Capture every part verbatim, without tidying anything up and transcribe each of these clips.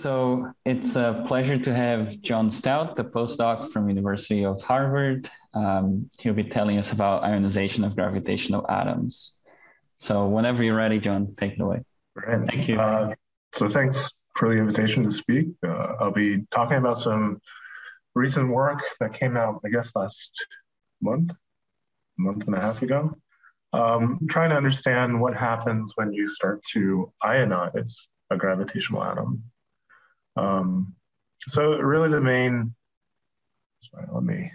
So it's a pleasure to have John Stout, the postdoc from University of Harvard. Um, he'll be telling us about ionization of gravitational atoms. So whenever you're ready, John, take it away. Great. Thank you. Uh, so thanks for the invitation to speak. Uh, I'll be talking about some recent work that came out, I guess, last month, month and a half ago. Um, trying to understand what happens when you start to ionize a gravitational atom. Um, so really the main, sorry, let me,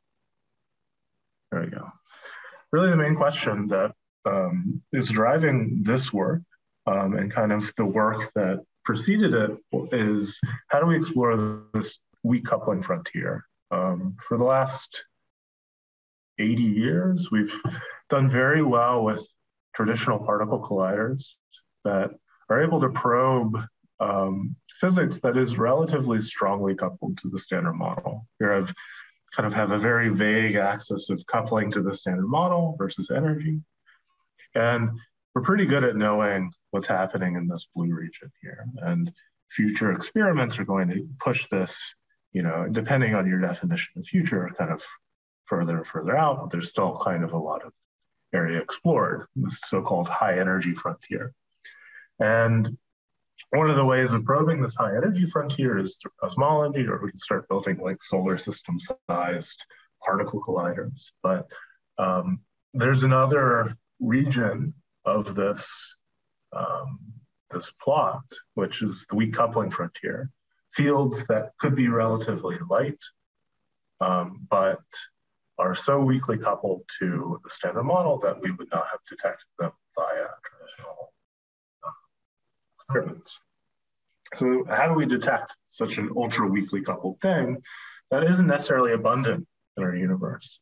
there we go. Really the main question that um, is driving this work um, and kind of the work that preceded it is how do we explore this weak coupling frontier? Um, for the last eighty years, we've done very well with traditional particle colliders that are able to probe um, physics that is relatively strongly coupled to the standard model. Here I've kind of have a very vague axis of coupling to the standard model versus energy. And we're pretty good at knowing what's happening in this blue region here. And future experiments are going to push this, you know, depending on your definition of future, kind of further and further out, but there's still kind of a lot of area explored, this so-called high energy frontier. And one of the ways of probing this high energy frontier is through cosmology, or we can start building like solar system sized particle colliders. But um, there's another region of this, um, this plot, which is the weak coupling frontier, fields that could be relatively light, um, but are so weakly coupled to the standard model that we would not have detected them via traditional uh, experiments. So how do we detect such an ultra weakly coupled thing that isn't necessarily abundant in our universe?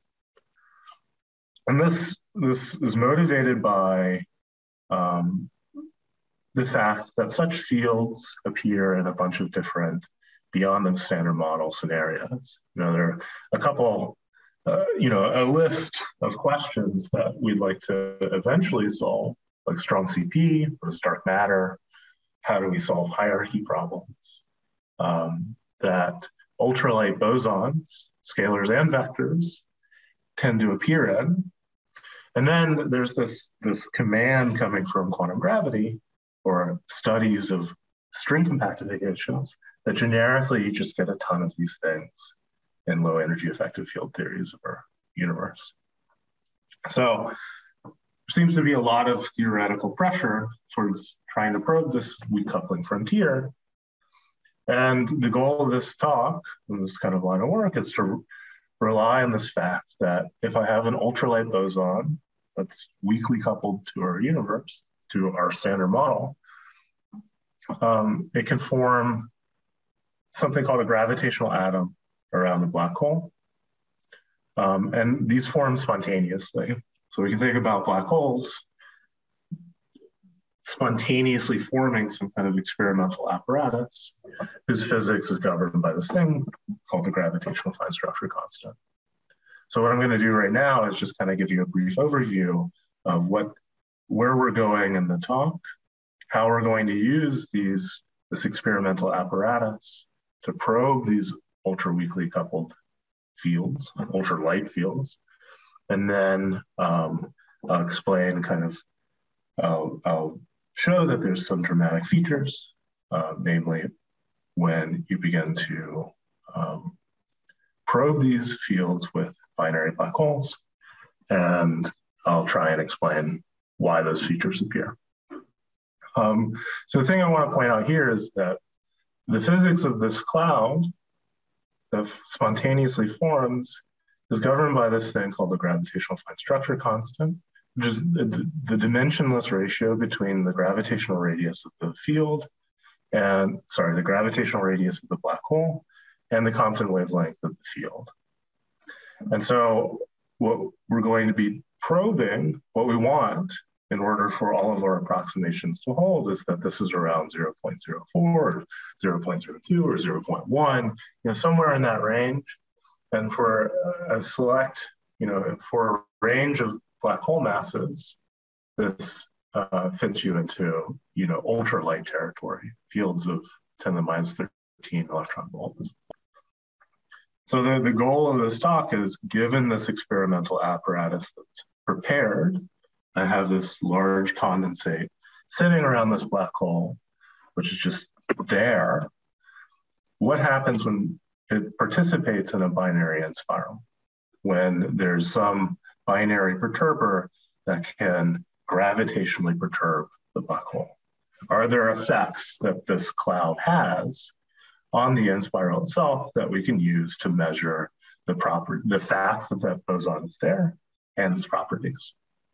And this, this is motivated by um, the fact that such fields appear in a bunch of different beyond the standard model scenarios. You know, there are a couple Uh, you know, a list of questions that we'd like to eventually solve, like strong C P, what is dark matter, how do we solve hierarchy problems, um, that ultralight bosons, scalars and vectors, tend to appear in. And then there's this, this command coming from quantum gravity or studies of string compactifications that generically you just get a ton of these things in low energy effective field theories of our universe. So there seems to be a lot of theoretical pressure towards trying to probe this weak coupling frontier. And the goal of this talk, and this kind of line of work, is to rely on this fact that if I have an ultralight boson that's weakly coupled to our universe, to our standard model, um, it can form something called a gravitational atom around the black hole. Um, and these form spontaneously. So we can think about black holes spontaneously forming some kind of experimental apparatus whose physics is governed by this thing called the gravitational fine structure constant. So what I'm gonna do right now is just kind of give you a brief overview of what, where we're going in the talk, how we're going to use these, this experimental apparatus to probe these ultra weakly coupled fields, ultra light fields. And then um, I'll explain kind of, I'll, I'll show that there's some dramatic features, uh, namely when you begin to um, probe these fields with binary black holes. And I'll try and explain why those features appear. Um, so the thing I want to point out here is that the physics of this cloud that spontaneously forms is governed by this thing called the gravitational fine structure constant, which is the, the dimensionless ratio between the gravitational radius of the field and, sorry, the gravitational radius of the black hole and the Compton wavelength of the field. And so what we're going to be probing, what we want in order for all of our approximations to hold is that this is around zero point zero four, or zero point zero two, or zero point one, you know, somewhere in that range. And for a select, you know, for a range of black hole masses, this uh, fits you into, you know, ultralight territory, fields of ten to the minus thirteen electron volts. So the, the goal of this talk is, given this experimental apparatus that's prepared, I have this large condensate sitting around this black hole, which is just there. What happens when it participates in a binary end spiral? When there's some binary perturber that can gravitationally perturb the black hole? Are there effects that this cloud has on the end spiral itself that we can use to measure the proper, the fact that that boson is there and its properties?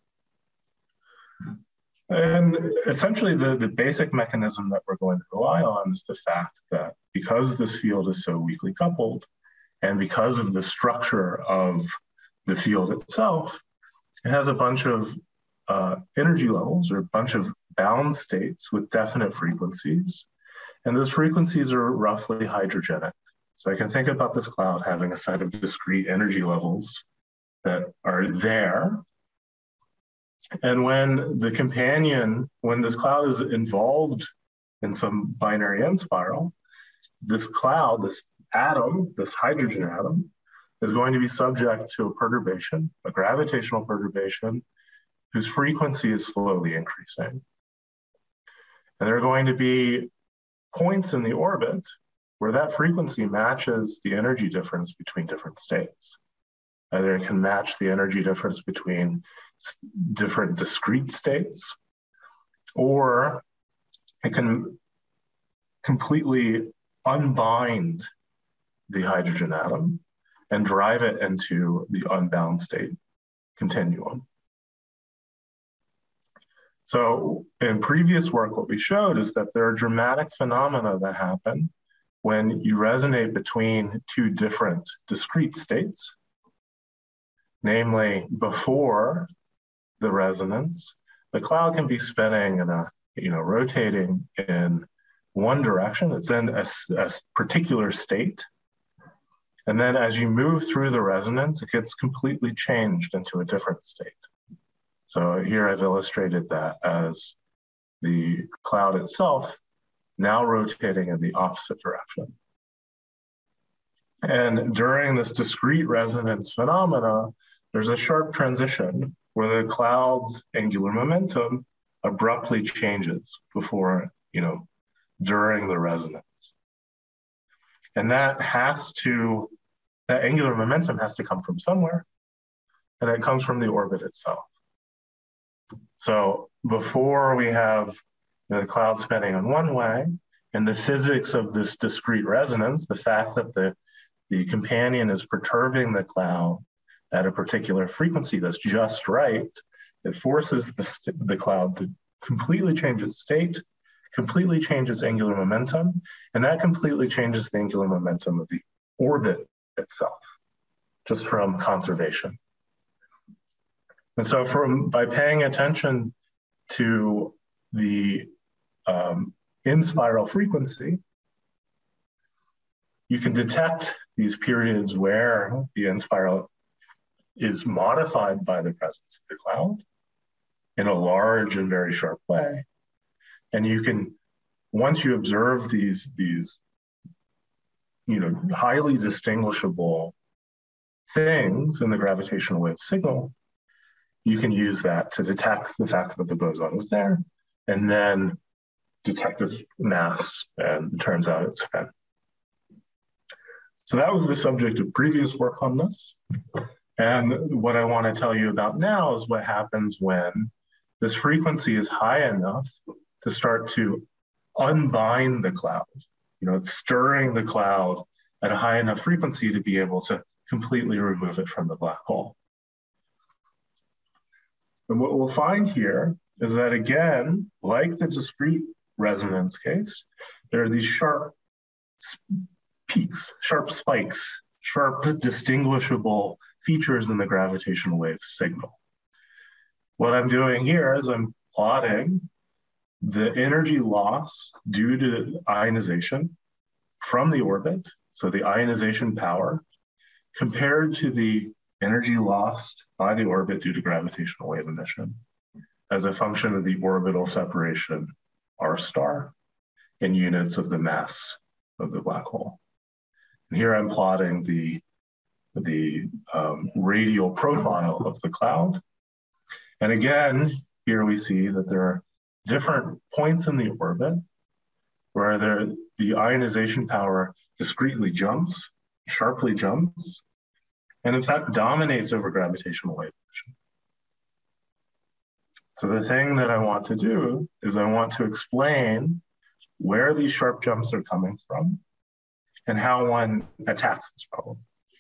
And essentially the, the basic mechanism that we're going to rely on is the fact that because this field is so weakly coupled, and because of the structure of the field itself, it has a bunch of uh, energy levels, or a bunch of bound states with definite frequencies. And those frequencies are roughly hydrogenic. So I can think about this cloud having a set of discrete energy levels that are there. And when the companion, when this cloud is involved in some binary end spiral, this cloud, this atom, this hydrogen atom, is going to be subject to a perturbation, a gravitational perturbation, whose frequency is slowly increasing. And there are going to be points in the orbit where that frequency matches the energy difference between different states. Either it can match the energy difference between different discrete states, or it can completely unbind the hydrogen atom and drive it into the unbound state continuum. So in previous work, what we showed is that there are dramatic phenomena that happen when you resonate between two different discrete states. Namely, before the resonance, the cloud can be spinning in a, you know, rotating in one direction. It's in a, a particular state. And then as you move through the resonance, it gets completely changed into a different state. So here I've illustrated that as the cloud itself now rotating in the opposite direction. And during this discrete resonance phenomena, there's a sharp transition where the cloud's angular momentum abruptly changes before, you know, during the resonance. And that has to, that angular momentum has to come from somewhere, and it comes from the orbit itself. So before we have, you know, the cloud spinning in one way, and the physics of this discrete resonance, the fact that the, the companion is perturbing the cloud at a particular frequency that's just right, it forces the, the cloud to completely change its state, completely change its angular momentum, and that completely changes the angular momentum of the orbit itself, just from conservation. And so from, by paying attention to the um, in-spiral frequency, you can detect these periods where the in-spiral is modified by the presence of the cloud in a large and very sharp way. And you can, once you observe these, these you know, highly distinguishable things in the gravitational wave signal, you can use that to detect the fact that the boson is there, and then detect its mass, and it turns out it's spin. So that was the subject of previous work on this. And what I want to tell you about now is what happens when this frequency is high enough to start to unbind the cloud. You know, it's stirring the cloud at a high enough frequency to be able to completely remove it from the black hole. And what we'll find here is that, again, like the discrete resonance case, there are these sharp peaks, sharp spikes, sharp distinguishable features in the gravitational wave signal. What I'm doing here is I'm plotting the energy loss due to ionization from the orbit, so the ionization power, compared to the energy lost by the orbit due to gravitational wave emission as a function of the orbital separation R star in units of the mass of the black hole. And here I'm plotting the, the um, radial profile of the cloud. And again, here we see that there are different points in the orbit where there, the ionization power discretely jumps, sharply jumps, and in fact dominates over gravitational wave motion. So the thing that I want to do is I want to explain where these sharp jumps are coming from and how one attacks this problem.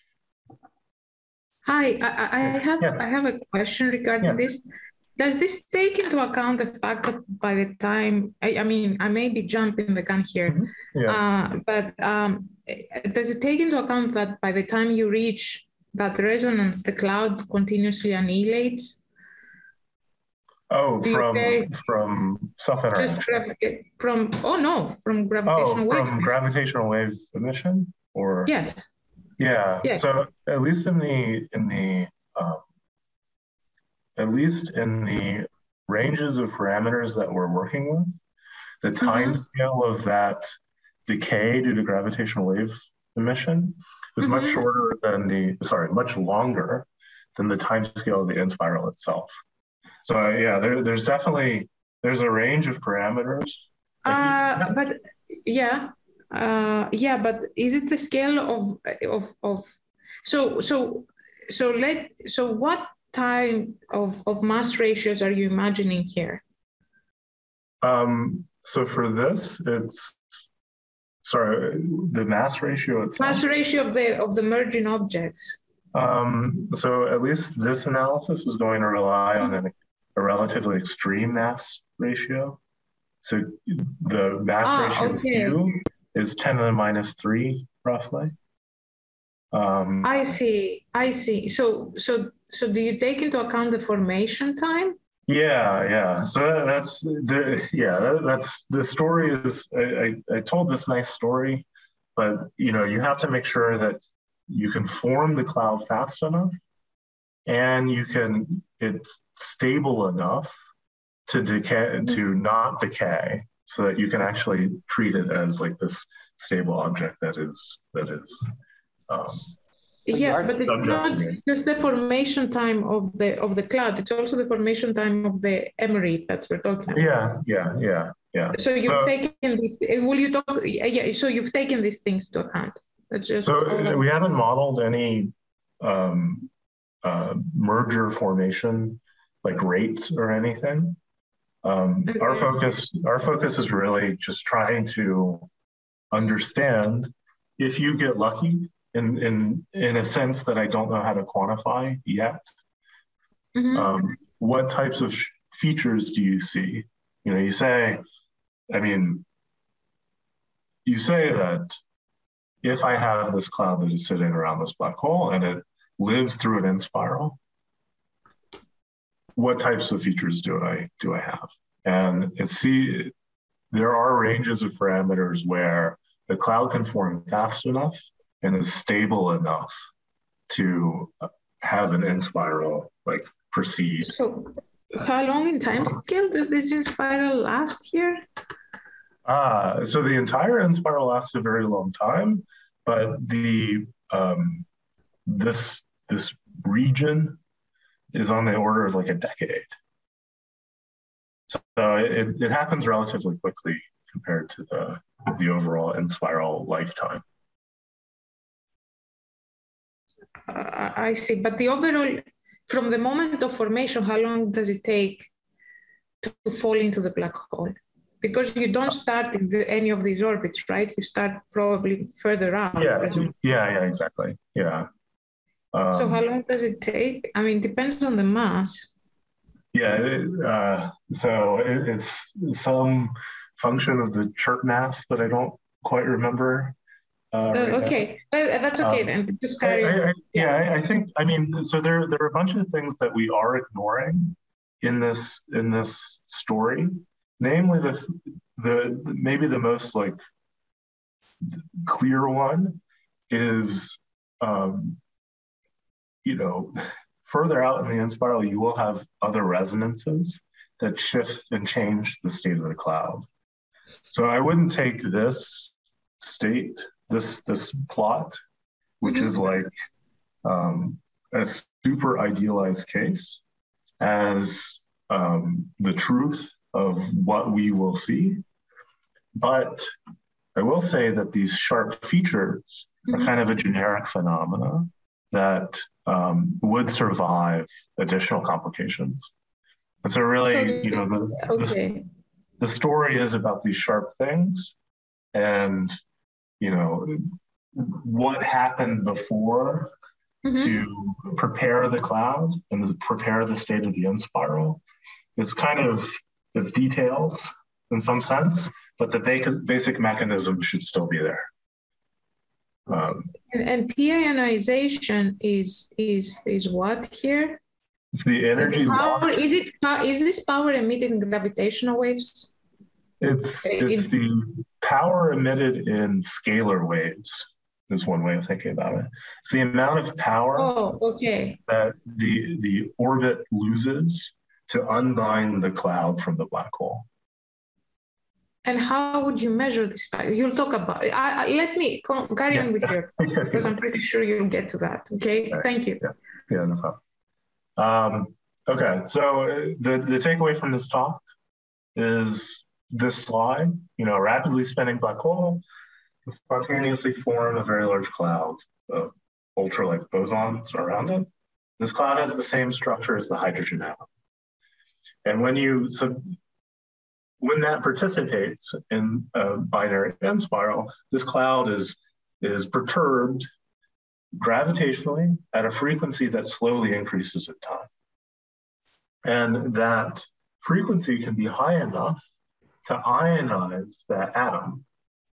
Hi, I, I have yeah. I have a question regarding yeah. this. Does this take into account the fact that by the time, I, I mean, I may be jumping the gun here, mm-hmm. yeah. uh, but um, does it take into account that by the time you reach that resonance, the cloud continuously annihilates? Oh, from, say, from self-interaction? From, oh no, from gravitational oh, wave. from gravitational wave emission? Or Yes. Yeah, yes. So at least in the, in the, um, at least in the ranges of parameters that we're working with, the time mm-hmm. scale of that decay due to gravitational wave emission is mm-hmm. much shorter than the, sorry, much longer than the time scale of the inspiral itself. So uh, yeah, there, there's definitely, there's a range of parameters. Uh, like, but yeah, uh, yeah, but is it the scale of, of, of, so, so, so let, so what time of, of mass ratios are you imagining here? Um, so for this, it's, sorry, the mass ratio itself. Mass ratio of the, of the merging objects. Um, so at least this analysis is going to rely on an, a relatively extreme mass ratio. So the mass ah, ratio okay. Q is ten to the minus three, roughly. Um, I see, I see. So, so, so do you take into account the formation time? Yeah, yeah. So that's the yeah. That, that's the story. Is I, I I told this nice story, but you know you have to make sure that you can form the cloud fast enough, and you can it's stable enough to decay to not decay, so that you can actually treat it as like this stable object that is that is. Um, yeah, but it's not just the formation time of the of the cloud. It's also the formation time of the emery that we're talking about. Yeah, yeah, yeah, yeah. So you've so, taken will you talk? Yeah, so you've taken these things to account. That's just so we haven't modeled any um, uh, merger formation like rates or anything. Um, okay. Our focus our focus is really just trying to understand if you get lucky. In, in, in a sense that I don't know how to quantify yet. Mm-hmm. Um, what types of sh- features do you see? You know, you say, I mean, you say that if I have this cloud that is sitting around this black hole and it lives through an inspiral, what types of features do I do I have? And it see, there are ranges of parameters where the cloud can form fast enough and is stable enough to have an inspiral like proceed. So how long in time scale does this inspiral last here? Ah, so the entire inspiral lasts a very long time, but the um, this this region is on the order of like a decade. So it, it happens relatively quickly compared to the, the overall inspiral lifetime. Uh, I see, but the overall, from the moment of formation, how long does it take to fall into the black hole? Because you don't start in the, any of these orbits, right? You start probably further out. Yeah, yeah, yeah, exactly. Yeah. Um, so how long does it take? I mean, it depends on the mass. Yeah, it, uh, so it, it's some function of the chirp mass that I don't quite remember. Uh, right uh, okay, now. That's okay um, then. Just carry I, I, yeah, I, I think. I mean, so there there are a bunch of things that we are ignoring in this in this story, namely the the maybe the most like clear one is, um, you know, further out in the inspiral, you will have other resonances that shift and change the state of the cloud. So I wouldn't take this state, this this plot, which mm-hmm. is like um, a super idealized case, as um, the truth of what we will see. But I will say that these sharp features mm-hmm. are kind of a generic phenomena that um, would survive additional complications. And so really, you know, the, okay. the, the story is about these sharp things and, you know, what happened before mm-hmm. to prepare the cloud and prepare the state of the end spiral. It's kind of, it's details in some sense, but the basic mechanism should still be there. Um, and, and p-ionization is is is what here? It's the energy is, power, is it is this power emitted in gravitational waves? It's it's in, the power emitted in scalar waves. Is one way of thinking about it. It's the amount of power oh, okay. that the the orbit loses to unbind the cloud from the black hole. And how would you measure this? You'll talk about it. I, I, let me go, carry on with your, because I'm pretty sure you'll get to that. Okay, right. Thank you. Yeah, yeah, no problem. Um, okay, so the, the takeaway from this talk is this slide, you know, a rapidly spinning black hole spontaneously form a very large cloud of ultralight bosons around it. This cloud has the same structure as the hydrogen atom. And when you, so when that participates in a binary end spiral, this cloud is, is perturbed gravitationally at a frequency that slowly increases in time. And that frequency can be high enough to ionize that atom.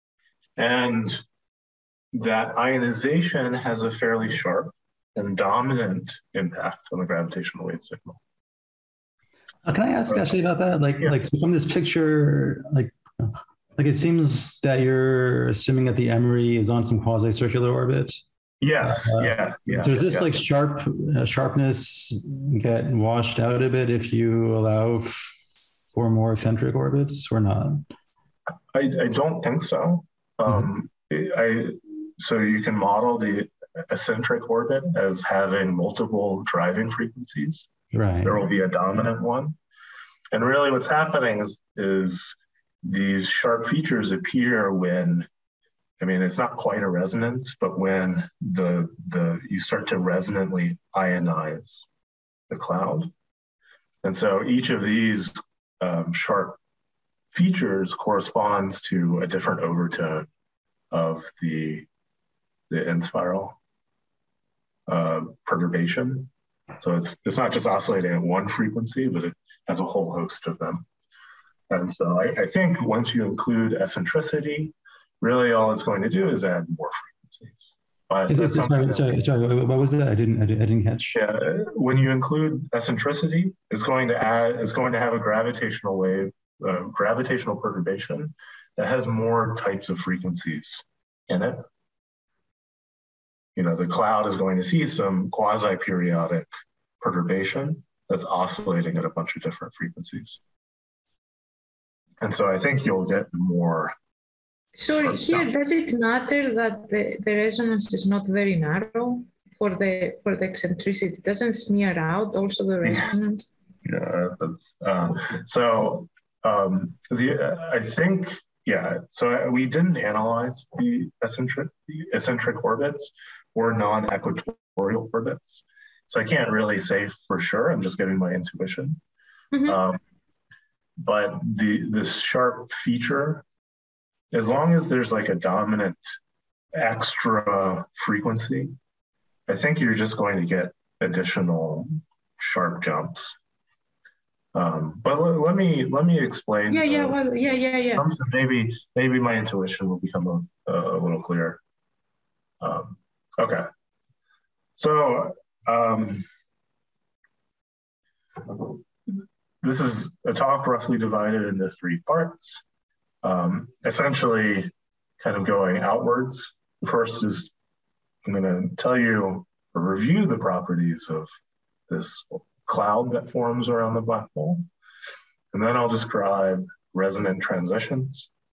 And that ionization has a fairly sharp and dominant impact on the gravitational wave signal. Uh, can I ask actually about that? Like, yeah. like so from this picture, like, like it seems that you're assuming that the Emery is on some quasi-circular orbit. Yes. Uh, yeah. Yeah. Does this yeah. like sharp uh, sharpness get washed out a bit if you allow f- for more eccentric orbits or not? I, I don't think so. Um, mm-hmm. I so you can model the eccentric orbit as having multiple driving frequencies. Right. There will be a dominant one. And really what's happening is, is these sharp features appear when, I mean, it's not quite a resonance, but when the, the you start to resonantly ionize the cloud. And so each of these um, sharp features corresponds to a different overtone of the, the end spiral uh, perturbation. So it's it's not just oscillating at one frequency, but it has a whole host of them. And so I, I think once you include eccentricity, really all it's going to do is add more frequencies. But that's sorry, sorry, sorry, what was that? I didn't, I didn't, I didn't catch. Yeah, when you include eccentricity, it's going to add, it's going to have a gravitational wave, uh, gravitational perturbation that has more types of frequencies in it. You know, the cloud is going to see some quasi-periodic perturbation that's oscillating at a bunch of different frequencies. And so I think you'll get more. Sorry, here, does it matter that the, the resonance is not very narrow for the for the eccentricity? It doesn't smear out also the resonance? Yeah, that's, uh, so um, the, I think, yeah, so we didn't analyze the eccentric, the eccentric orbits or non-equatorial orbits. So I can't really say for sure, I'm just giving my intuition. Mm-hmm. Um, but the this sharp feature, as long as there's like a dominant extra frequency, I think you're just going to get additional sharp jumps. Um, but l- let me let me explain. Yeah, yeah, well, yeah, yeah, yeah. Maybe maybe my intuition will become a, a little clearer. Um, okay, so um, this is a talk roughly divided into three parts. Um, essentially, kind of going outwards. First is I'm going to tell you or review the properties of this cloud that forms around the black hole. And then I'll describe resonant transitions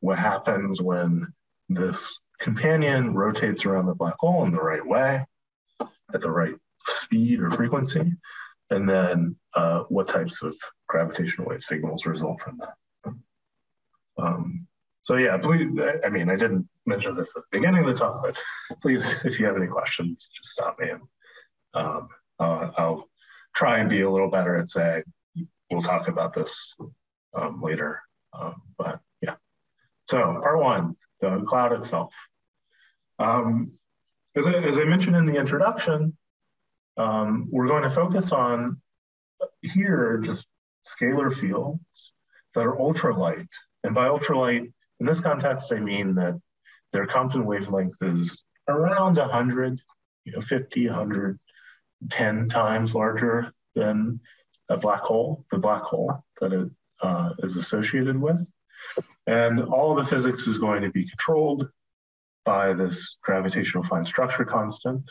what happens when this companion rotates around the black hole in the right way, at the right speed or frequency, and then uh, what types of gravitational wave signals result from that. Um, so yeah, please, I mean, I didn't mention this at the beginning of the talk, but please, if you have any questions, just stop me and um, uh, I'll try and be a little better at saying, we'll talk about this um, later, um, but yeah. So part one, the cloud itself. Um, as, I, as I mentioned in the introduction, um, we're going to focus on here just scalar fields that are ultralight. And by ultralight, in this context, I mean that their Compton wavelength is around one hundred, you know, fifty, one hundred, ten times larger than a black hole, the black hole that it uh, is associated with. And all the physics is going to be controlled by this gravitational fine structure constant.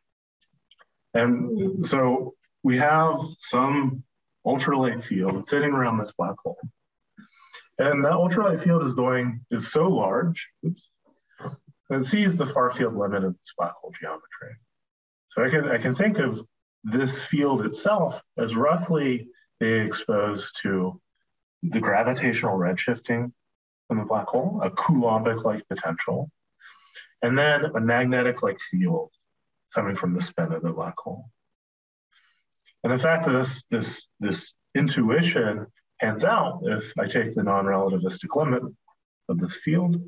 And so we have some ultralight field sitting around this black hole. And that ultralight field is going, is so large, oops, that it sees the far field limit of this black hole geometry. So I can, I can think of this field itself as roughly being exposed to the gravitational redshifting from the black hole, a Coulombic-like potential, and then a magnetic-like field coming from the spin of the black hole. And the fact that this, this, this intuition pans out if I take the non-relativistic limit of this field.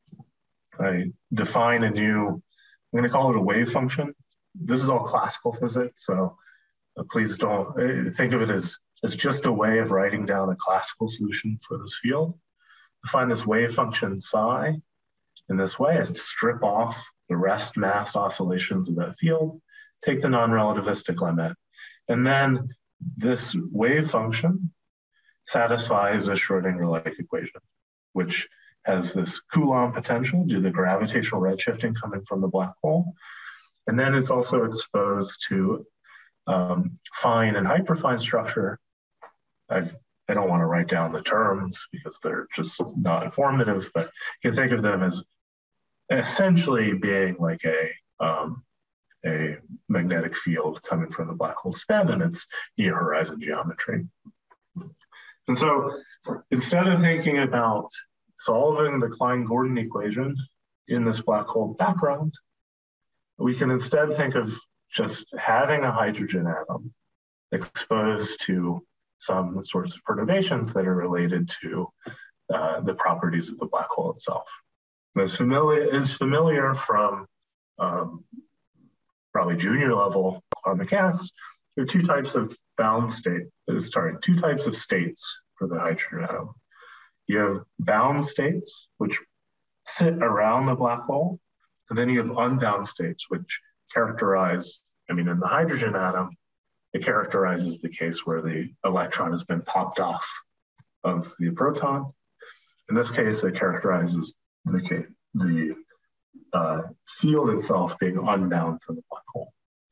I define a new, I'm going to call it a wave function. This is all classical physics, so uh, please don't uh, think of it as, as just a way of writing down a classical solution for this field. Define this wave function psi in this way is to strip off the rest mass oscillations of that field, take the non-relativistic limit, and then this wave function satisfies a Schrodinger-like equation, which has this Coulomb potential due to the gravitational redshifting coming from the black hole. And then it's also exposed to um, fine and hyperfine structure. I've, I don't want to write down the terms because they're just not informative, but you can think of them as essentially being like a, um, a magnetic field coming from the black hole spin and its near horizon geometry. And so instead of thinking about solving the Klein-Gordon equation in this black hole background, we can instead think of just having a hydrogen atom exposed to some sorts of perturbations that are related to uh, the properties of the black hole itself. And as familiar, is familiar from um, probably junior level quantum mechanics, there are two types of bound state, sorry, two types of states for the hydrogen atom. You have bound states, which sit around the black hole, and then you have unbound states, which characterize, I mean, in the hydrogen atom, it characterizes the case where the electron has been popped off of the proton. In this case, it characterizes the, the uh, field itself being unbound from the black hole.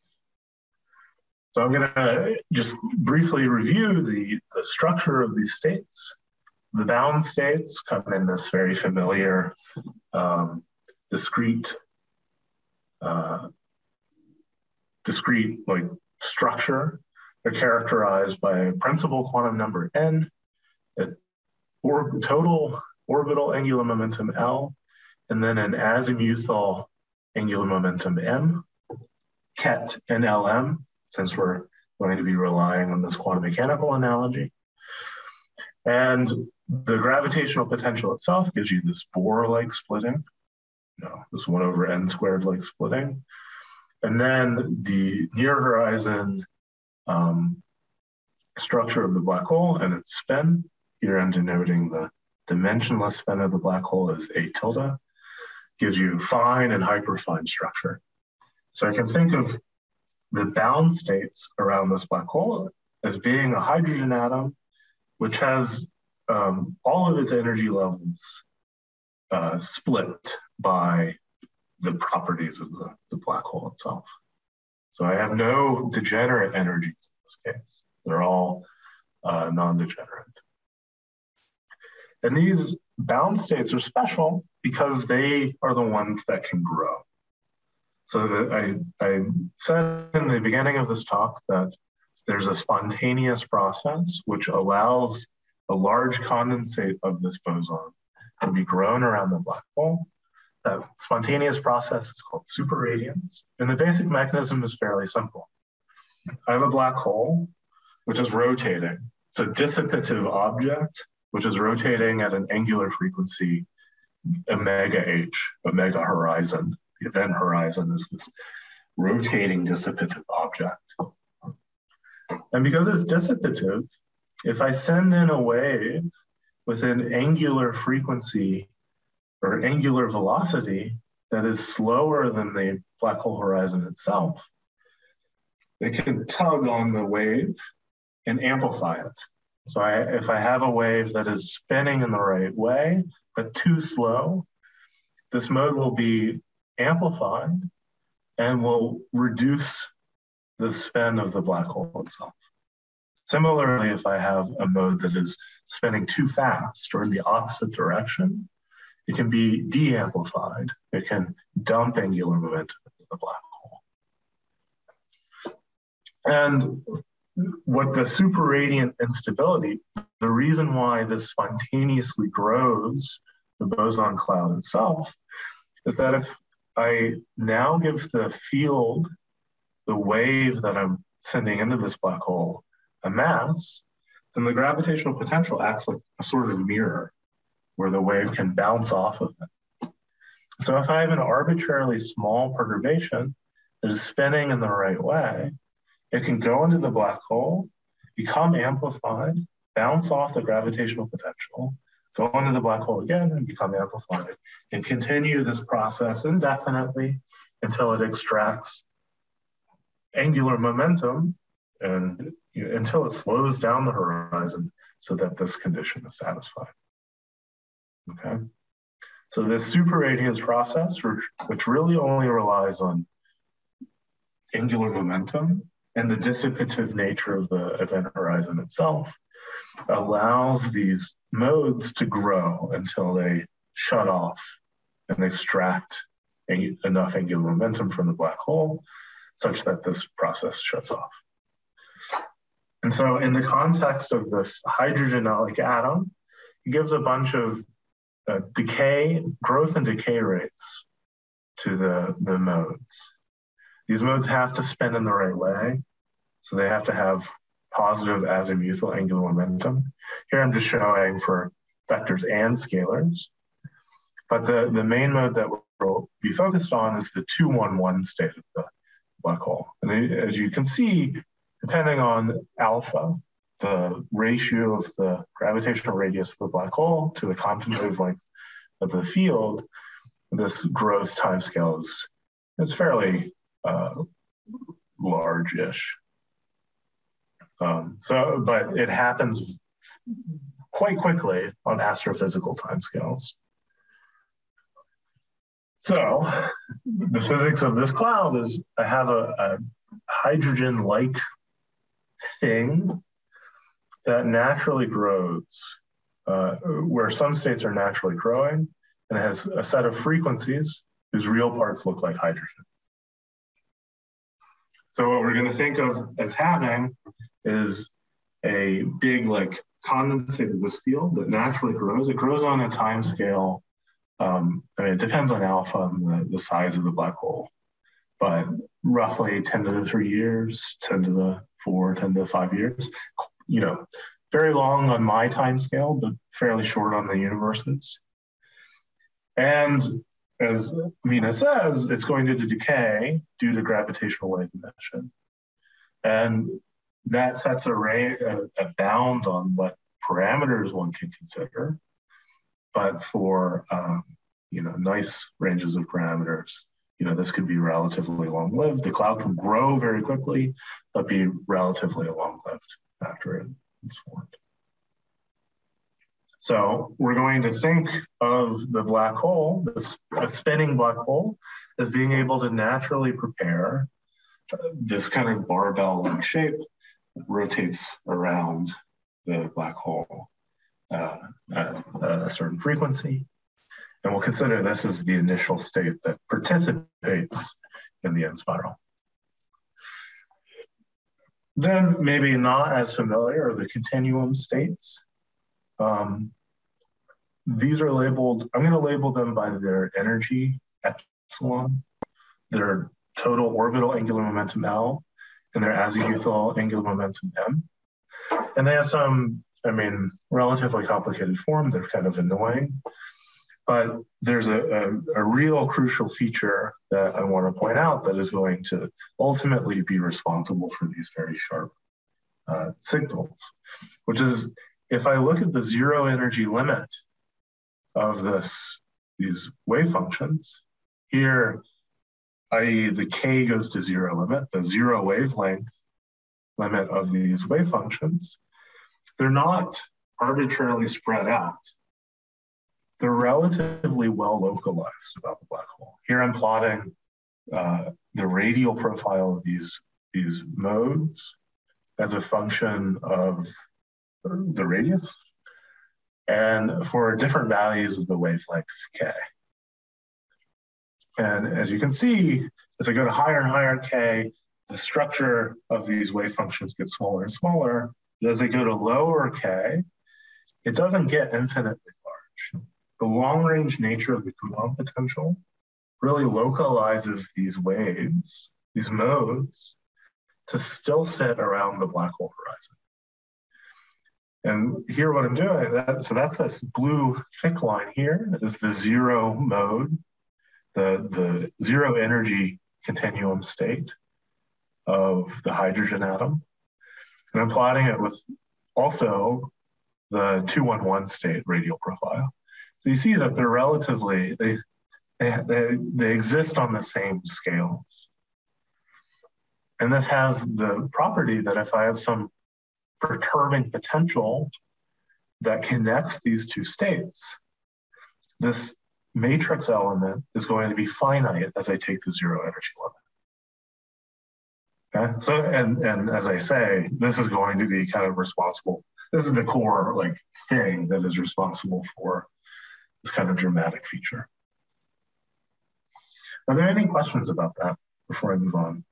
So I'm going to just briefly review the, the structure of these states. The bound states come in this very familiar um, discrete, uh, discrete like structure. They're characterized by a principal quantum number n, a or, total orbital angular momentum L, and then an azimuthal angular momentum m, ket and L M, since we're going to be relying on this quantum mechanical analogy. And the gravitational potential itself gives you this Bohr-like splitting, you know, this one over n squared like splitting. And then the near horizon um, structure of the black hole and its spin, here I'm denoting the dimensionless spin of the black hole as A tilde, gives you fine and hyperfine structure. So I can think of the bound states around this black hole as being a hydrogen atom, which has um, all of its energy levels uh, split by the properties of the, the black hole itself. So I have no degenerate energies in this case. They're all uh, non-degenerate. And these bound states are special because they are the ones that can grow. So that I, I said in the beginning of this talk that there's a spontaneous process which allows a large condensate of this boson to be grown around the black hole. That spontaneous process is called superradiance. And the basic mechanism is fairly simple. I have a black hole, which is rotating. It's a dissipative object, which is rotating at an angular frequency, omega h, omega horizon. The event horizon is this rotating dissipative object. And because it's dissipative, if I send in a wave with an angular frequency or angular velocity that is slower than the black hole horizon itself, it can tug on the wave and amplify it. So I, if I have a wave that is spinning in the right way, but too slow, this mode will be amplified and will reduce the spin of the black hole itself. Similarly, if I have a mode that is spinning too fast or in the opposite direction, it can be de-amplified. It can dump angular momentum into the black hole. And what the superradiant instability, the reason why this spontaneously grows the boson cloud itself, is that if I now give the field, the wave that I'm sending into this black hole, a mass, then the gravitational potential acts like a sort of mirror where the wave can bounce off of it. So if I have an arbitrarily small perturbation that is spinning in the right way, it can go into the black hole, become amplified, bounce off the gravitational potential, go into the black hole again and become amplified, and continue this process indefinitely until it extracts angular momentum and you know, until it slows down the horizon so that this condition is satisfied. Okay, so this superradiance process, which really only relies on angular momentum and the dissipative nature of the event horizon itself, allows these modes to grow until they shut off and extract enough angular momentum from the black hole such that this process shuts off. And so in the context of this hydrogen-like atom, it gives a bunch of uh, decay, growth and decay rates to the, the modes. These modes have to spin in the right way. So they have to have positive azimuthal angular momentum. Here I'm just showing for vectors and scalars. But the, the main mode that we'll be focused on is the two one one state of the black hole. And as you can see, depending on alpha, the ratio of the gravitational radius of the black hole to the Compton wavelength of the field, this growth timescale is, is fairly uh, large-ish. Um, so, but it happens quite quickly on astrophysical timescales. So the physics of this cloud is I have a, a hydrogen-like thing that naturally grows, uh, where some states are naturally growing, and it has a set of frequencies whose real parts look like hydrogen. So what we're going to think of as having is a big like condensate of this field that naturally grows. It grows on a time scale. Um, I mean, it depends on alpha and the, the size of the black hole, but roughly ten to the three years, ten to the four, ten to the five years. You know, very long on my time scale, but fairly short on the universe's. And as Mina says, it's going to decay due to gravitational wave emission. And that sets a, rate, a, a bound on what parameters one can consider. But for um, you know, nice ranges of parameters, you know, this could be relatively long-lived. The cloud can grow very quickly, but be relatively long-lived after it is formed. So we're going to think of the black hole, this a spinning black hole, as being able to naturally prepare this kind of barbell-like shape that rotates around the black hole. uh, at a certain frequency. And we'll consider this as the initial state that participates in the end spiral. Then maybe not as familiar are the continuum states. Um, these are labeled, I'm gonna label them by their energy, epsilon, their total orbital angular momentum L, and their azimuthal angular momentum M. And they have some, I mean, relatively complicated form. They're kind of annoying, but there's a, a, a real crucial feature that I want to point out that is going to ultimately be responsible for these very sharp uh, signals, which is if I look at the zero energy limit of this, these wave functions, here, that is the K goes to zero limit, the zero wavelength limit of these wave functions, they're not arbitrarily spread out. They're relatively well localized about the black hole. Here I'm plotting uh, the radial profile of these, these modes as a function of the radius and for different values of the wavelength K. And as you can see, as I go to higher and higher K, the structure of these wave functions gets smaller and smaller. But as I go to lower K, it doesn't get infinitely large. The long-range nature of the Coulomb potential really localizes these waves, these modes, to still sit around the black hole horizon. And here what I'm doing, that, so that's this blue thick line here, is the zero mode, the, the zero energy continuum state of the hydrogen atom. And I'm plotting it with also the two one one state radial profile. So you see that they're relatively, they, they, they, they exist on the same scales. And this has the property that if I have some perturbing potential that connects these two states, this matrix element is going to be finite as I take the zero energy limit. Okay, so, and, and as I say, this is going to be kind of responsible. This is the core like thing that is responsible for this kind of dramatic feature. Are there any questions about that before I move on?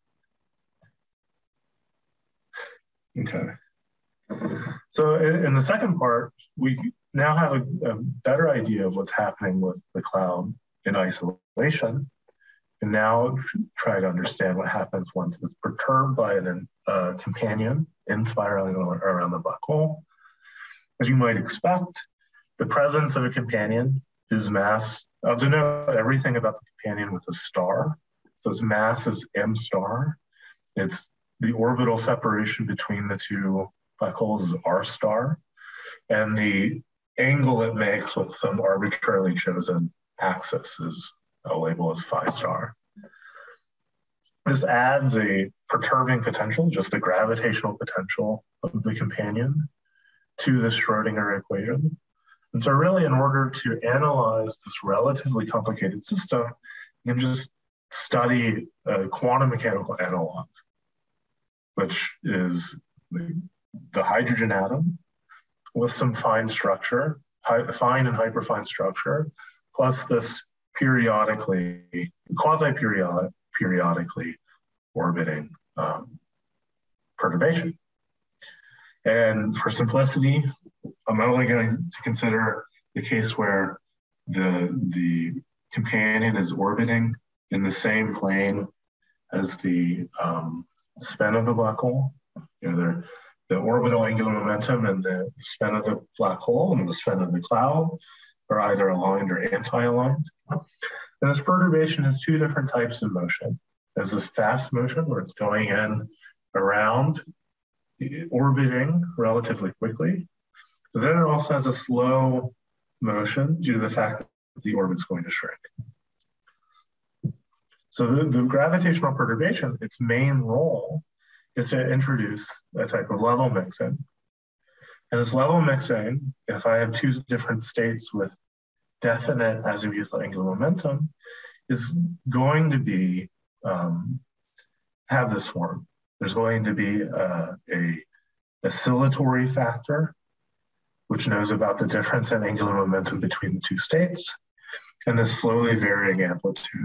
Okay. So in, in the second part, we now have a, a better idea of what's happening with the cloud in isolation, and now try to understand what happens once it's perturbed by a uh, companion in spiraling around the black hole. As you might expect, the presence of a companion, whose mass, I'll denote everything about the companion with a star. So its mass is m star. It's the orbital separation between the two black holes is r star. And the angle it makes with some arbitrarily chosen axis is I'll label as phi star. This adds a perturbing potential, just the gravitational potential of the companion, to the Schrodinger equation. And so really in order to analyze this relatively complicated system, you can just study a quantum mechanical analog, which is the, the hydrogen atom with some fine structure, high, fine and hyperfine structure, plus this periodically, quasi-periodic, periodically orbiting um, perturbation. And for simplicity, I'm only going to consider the case where the, the companion is orbiting in the same plane as the um, spin of the black hole. You know, the orbital angular momentum and the spin of the black hole and the spin of the cloud are either aligned or anti-aligned. And this perturbation has two different types of motion. There's this fast motion where it's going in around, orbiting relatively quickly. But then it also has a slow motion due to the fact that the orbit's going to shrink. So the, the gravitational perturbation, its main role is to introduce a type of level mixing. And this level mixing, if I have two different states with definite azimuthal angular momentum, is going to be, um, have this form. There's going to be uh, a oscillatory factor which knows about the difference in angular momentum between the two states, and the slowly varying amplitude.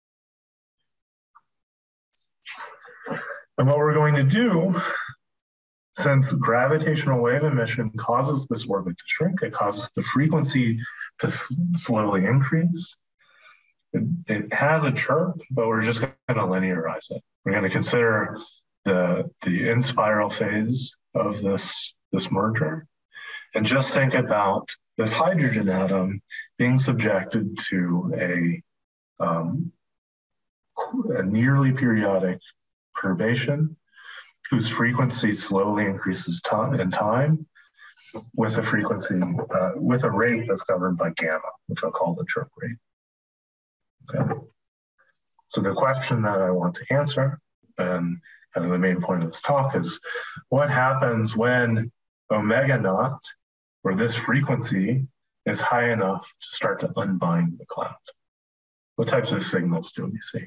And what we're going to do, since gravitational wave emission causes this orbit to shrink, it causes the frequency to s- slowly increase. It, it has a chirp, but we're just going to linearize it. We're going to consider the, the in spiral phase of this, this merger, and just think about this hydrogen atom being subjected to a, um, a nearly periodic perturbation whose frequency slowly increases time in time with a frequency, uh, with a rate that's governed by gamma, which I'll call the chirp rate. Okay. So the question that I want to answer, and kind of the main point of this talk, is what happens when omega naught, or this frequency, is high enough to start to unbind the cloud? What types of signals do we see?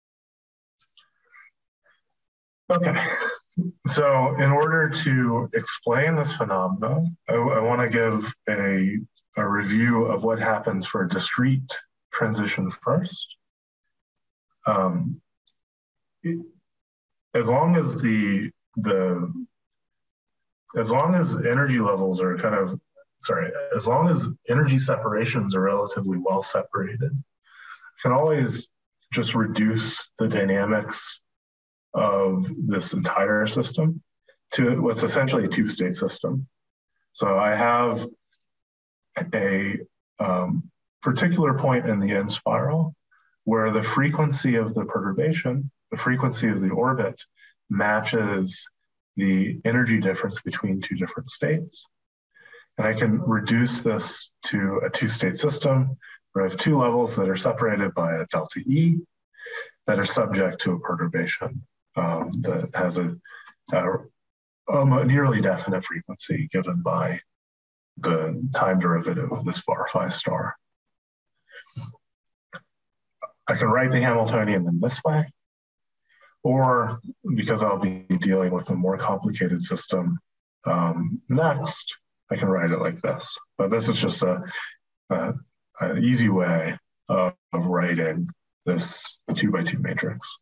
Okay, so in order to explain this phenomenon, I, I want to give a, a review of what happens for a discrete transition first. Um, it, as long as the, the, as long as energy levels are kind of, sorry, as long as energy separations are relatively well separated, you can always just reduce the dynamics of this entire system to what's essentially a two-state system. So I have a um, particular point in the end spiral where the frequency of the perturbation, the frequency of the orbit, matches the energy difference between two different states. And I can reduce this to a two-state system where I have two levels that are separated by a delta E that are subject to a perturbation um, that has a, a, a nearly definite frequency given by the time derivative of this var phi star. I can write the Hamiltonian in this way, or because I'll be dealing with a more complicated system um, next, I can write it like this. But this is just a, a, an easy way of, of writing this two by two matrix.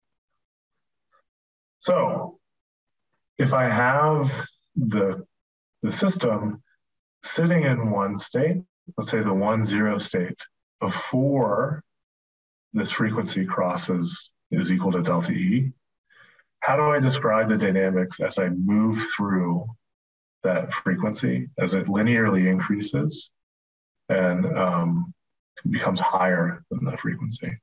So if I have the, the system sitting in one state, let's say the one zero state, before this frequency crosses is equal to delta E, how do I describe the dynamics as I move through that frequency as it linearly increases and um, becomes higher than the frequency?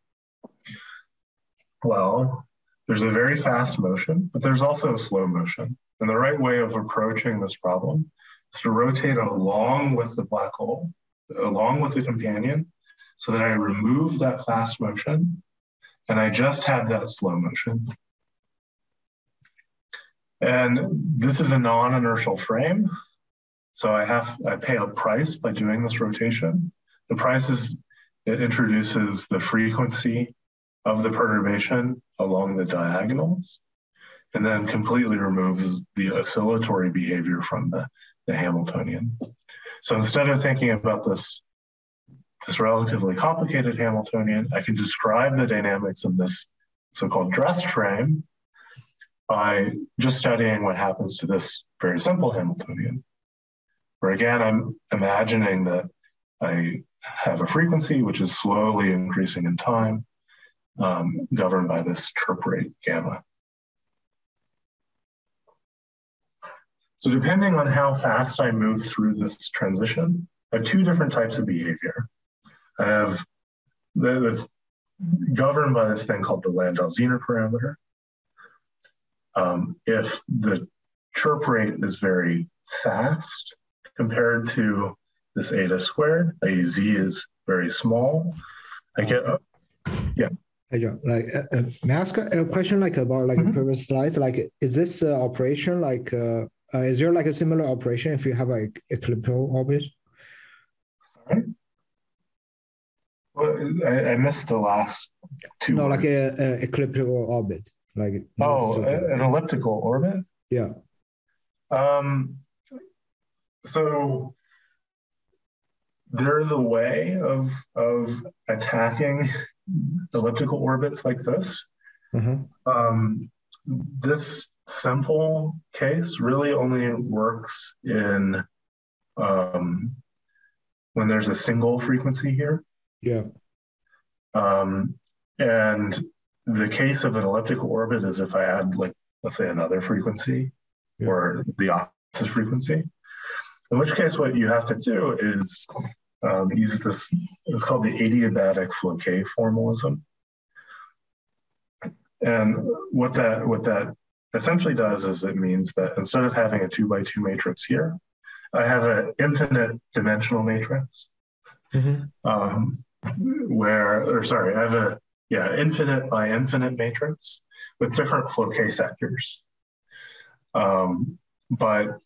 Well, there's a very fast motion, but there's also a slow motion. And the right way of approaching this problem is to rotate along with the black hole, along with the companion, so that I remove that fast motion and I just have that slow motion. And this is a non-inertial frame. So I have, I pay a price by doing this rotation. The price is, it introduces the frequency of the perturbation along the diagonals, and then completely removes the oscillatory behavior from the, the Hamiltonian. So instead of thinking about this, this relatively complicated Hamiltonian, I can describe the dynamics of this so-called dressed frame by just studying what happens to this very simple Hamiltonian, where again, I'm imagining that I have a frequency which is slowly increasing in time, um, governed by this chirp rate gamma. So depending on how fast I move through this transition, I have two different types of behavior. I have that's governed by this thing called the Landau-Zener parameter. Um, if the chirp rate is very fast compared to this eta squared, that is z is very small, I get, uh, yeah. Hey, John, like, uh, uh, may I ask a question like about like mm-hmm. previous slides? Like, is this uh, operation like, uh, uh, is there like a similar operation if you have like elliptical orbit? Sorry? Well, I, I missed the last two. No, words. like a, a elliptical orbit. Like oh, an elliptical orbit? Yeah. Um, so there is a way of, of attacking elliptical orbits like this. Mm-hmm. Um, this simple case really only works in um, when there's a single frequency here. Yeah. Um, and the case of an elliptical orbit is if I add, like, let's say another frequency yeah. or the opposite frequency, in which case what you have to do is um, use this, it's called the adiabatic Floquet formalism. And what that, what that essentially does is it means that instead of having a two by two matrix here, I have an infinite dimensional matrix mm-hmm. um, where, or sorry, I have a, yeah, infinite by infinite matrix with different Floquet sectors. Um, but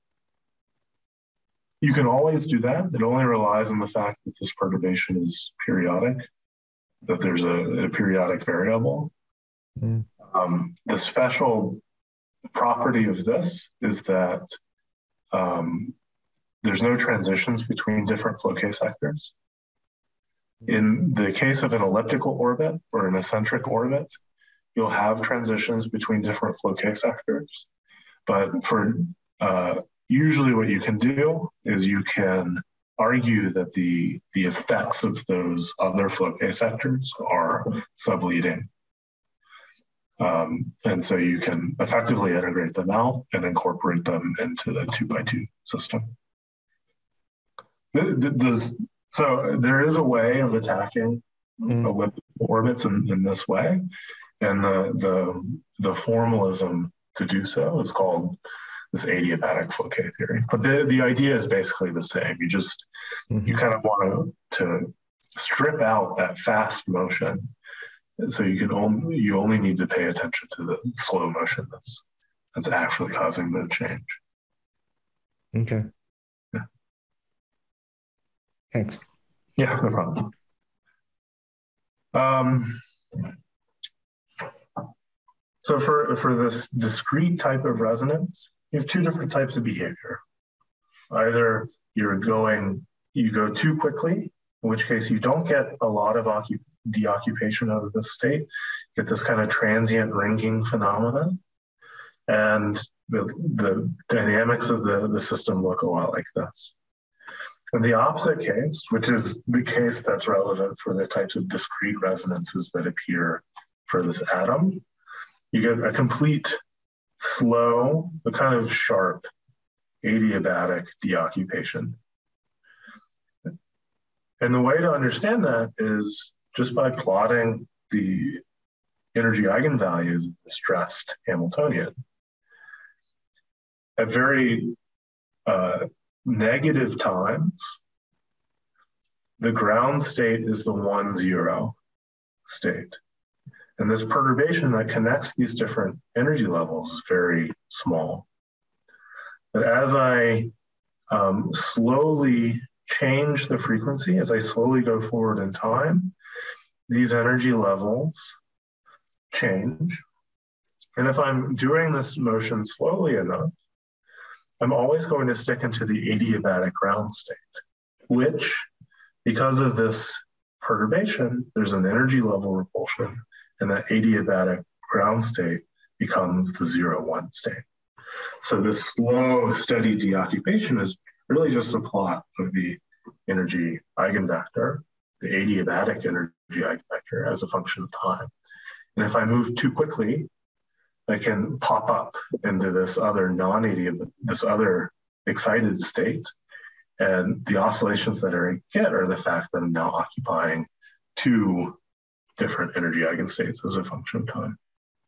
you can always do that. It only relies on the fact that this perturbation is periodic, that there's a, a periodic variable. Mm. Um, the special property of this is that um, there's no transitions between different Floquet sectors. In the case of an elliptical orbit or an eccentric orbit, you'll have transitions between different Floquet sectors. But for uh, usually what you can do is you can argue that the, the effects of those other Floquet sectors are subleading. Um, and so you can effectively integrate them out and incorporate them into the two by two system. Does, so there is a way of attacking mm. elliptical orbits in, in this way. And the, the, the formalism to do so is called this adiabatic Floquet theory. But the, the idea is basically the same. You just, mm-hmm. you kind of want to, to strip out that fast motion. So you can only, you only need to pay attention to the slow motion that's, that's actually causing the change. Okay. Yeah. Thanks. Yeah, no problem. Um, so for, for this discrete type of resonance, you have two different types of behavior. Either you're going, you go too quickly, in which case you don't get a lot of occup- deoccupation out of this state, you get this kind of transient ringing phenomenon, and the, the dynamics of the, the system look a lot like this. In the opposite case, which is the case that's relevant for the types of discrete resonances that appear for this atom, you get a complete slow, but kind of sharp adiabatic deoccupation. And the way to understand that is just by plotting the energy eigenvalues of the stressed Hamiltonian. At very uh, negative times, the ground state is the one zero state. And this perturbation that connects these different energy levels is very small. But as I um, slowly change the frequency, as I slowly go forward in time, these energy levels change. And if I'm doing this motion slowly enough, I'm always going to stick into the adiabatic ground state, which, because of this perturbation, there's an energy level repulsion, and that adiabatic ground state becomes the zero one state. So this slow, steady deoccupation is really just a plot of the energy eigenvector, the adiabatic energy eigenvector, as a function of time. And if I move too quickly, I can pop up into this other non-adiabatic, this other excited state. And the oscillations that I get are the fact that I'm now occupying two different energy eigenstates as a function of time.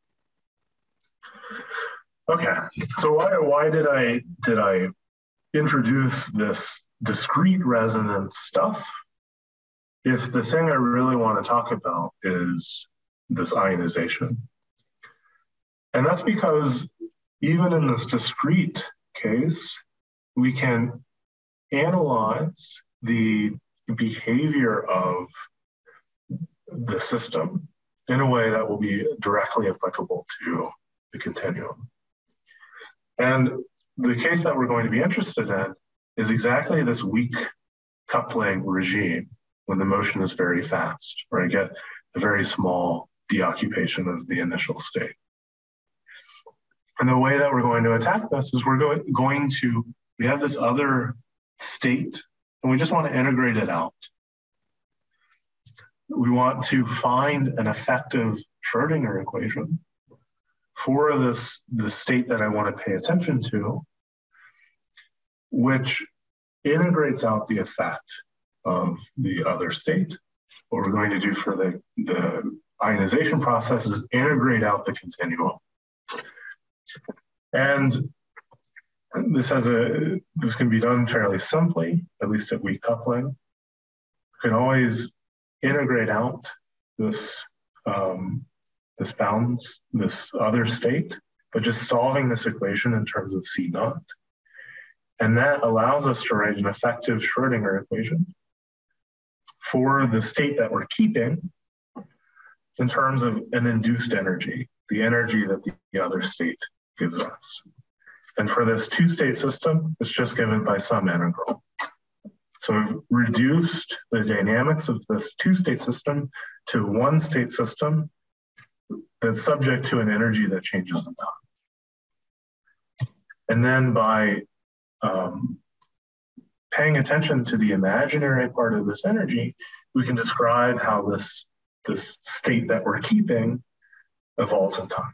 Okay, so why, why did I did I introduce this discrete resonance stuff if the thing I really want to talk about is this ionization? And that's because even in this discrete case, we can analyze the behavior of the system in a way that will be directly applicable to the continuum. And the case that we're going to be interested in is exactly this weak coupling regime when the motion is very fast, where I get a very small deoccupation of the initial state. And the way that we're going to attack this is we're going, going to, we have this other state, and we just want to integrate it out. We want to find an effective Schrodinger equation for this, the state that I want to pay attention to, which integrates out the effect of the other state. What we're going to do for the, the ionization process is integrate out the continuum. And this has a, this can be done fairly simply, at least at weak coupling. You can always integrate out this, um, this bounds, this other state, but just solving this equation in terms of C naught. And that allows us to write an effective Schrodinger equation for the state that we're keeping in terms of an induced energy, the energy that the, the other state gives us. And for this two-state system, it's just given by some integral. So we've reduced the dynamics of this two-state system to one-state system that's subject to an energy that changes in time. And then by um, paying attention to the imaginary part of this energy, we can describe how this, this state that we're keeping evolves in time.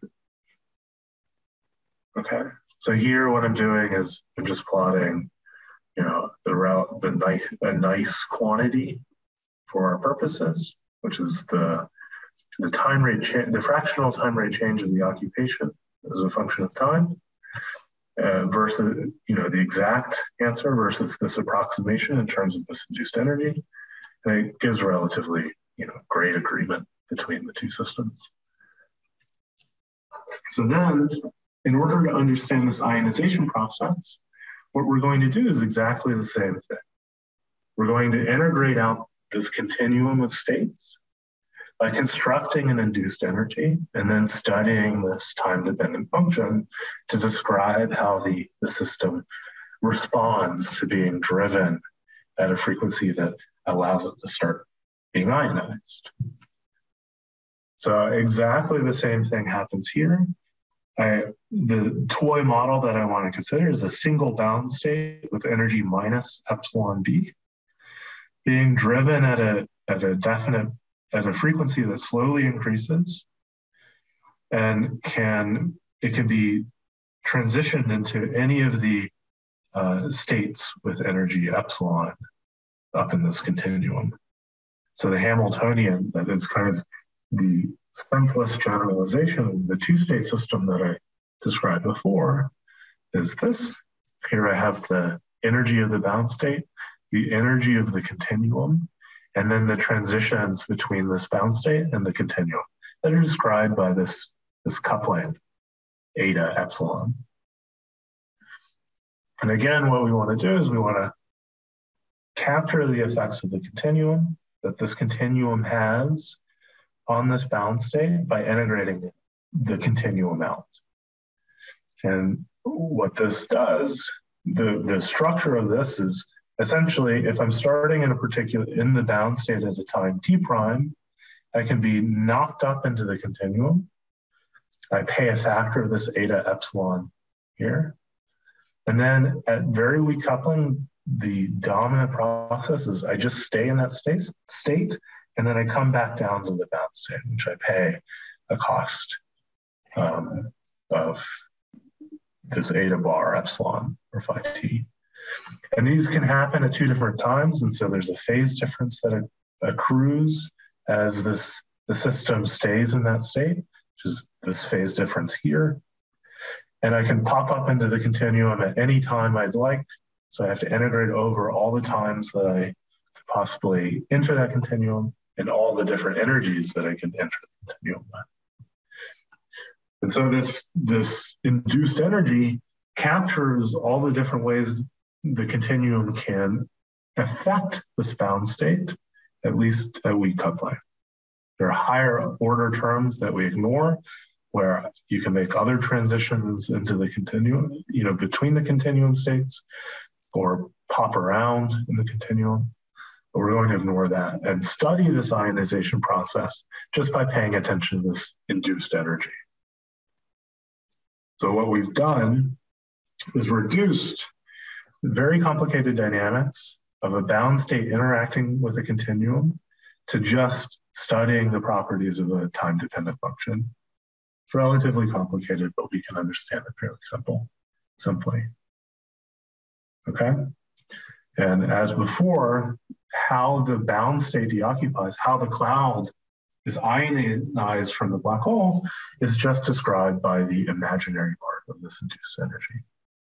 Okay, so here what I'm doing is I'm just plotting, you know, the route, the nice, a nice quantity for our purposes, which is the the time rate change, the fractional time rate change of the occupation as a function of time, uh, versus, you know, the exact answer versus this approximation in terms of this induced energy, and it gives relatively, you know, great agreement between the two systems. So then, in order to understand this ionization process, what we're going to do is exactly the same thing. We're going to integrate out this continuum of states by constructing an induced energy and then studying this time-dependent function to describe how the, the system responds to being driven at a frequency that allows it to start being ionized. So exactly the same thing happens here. I, the toy model that I want to consider is a single bound state with energy minus epsilon b, being driven at a, at a definite, at a frequency that slowly increases, and can, it can be transitioned into any of the uh, states with energy epsilon up in this continuum. So the Hamiltonian, that is kind of the simplest generalization of the two-state system that I described before, is this. Here I have the energy of the bound state, the energy of the continuum, and then the transitions between this bound state and the continuum that are described by this, this coupling, eta epsilon. And again, what we want to do is we want to capture the effects of the continuum that this continuum has on this bound state by integrating the continuum out. And what this does, the, the structure of this is essentially, if I'm starting in a particular, in the bound state at a time t prime, I can be knocked up into the continuum. I pay a factor of this eta epsilon here. And then at very weak coupling, the dominant process is I just stay in that state, state and then I come back down to the bound state, which I pay a cost um, of this eta bar epsilon or phi t. And these can happen at two different times. And so there's a phase difference that accrues as this the system stays in that state, which is this phase difference here. And I can pop up into the continuum at any time I'd like. So I have to integrate over all the times that I could possibly enter that continuum and all the different energies that I can enter the continuum with. And so this, this induced energy captures all the different ways the continuum can affect this bound state, at least at weak coupling. There are higher order terms that we ignore, where you can make other transitions into the continuum, you know, between the continuum states, or pop around in the continuum. But we're going to ignore that and study this ionization process just by paying attention to this induced energy. So what we've done is reduced very complicated dynamics of a bound state interacting with a continuum to just studying the properties of a time-dependent function. It's relatively complicated, but we can understand it fairly simple, simply. Okay? And as before, how the bound state deoccupies, how the cloud is ionized from the black hole is just described by the imaginary part of this induced energy.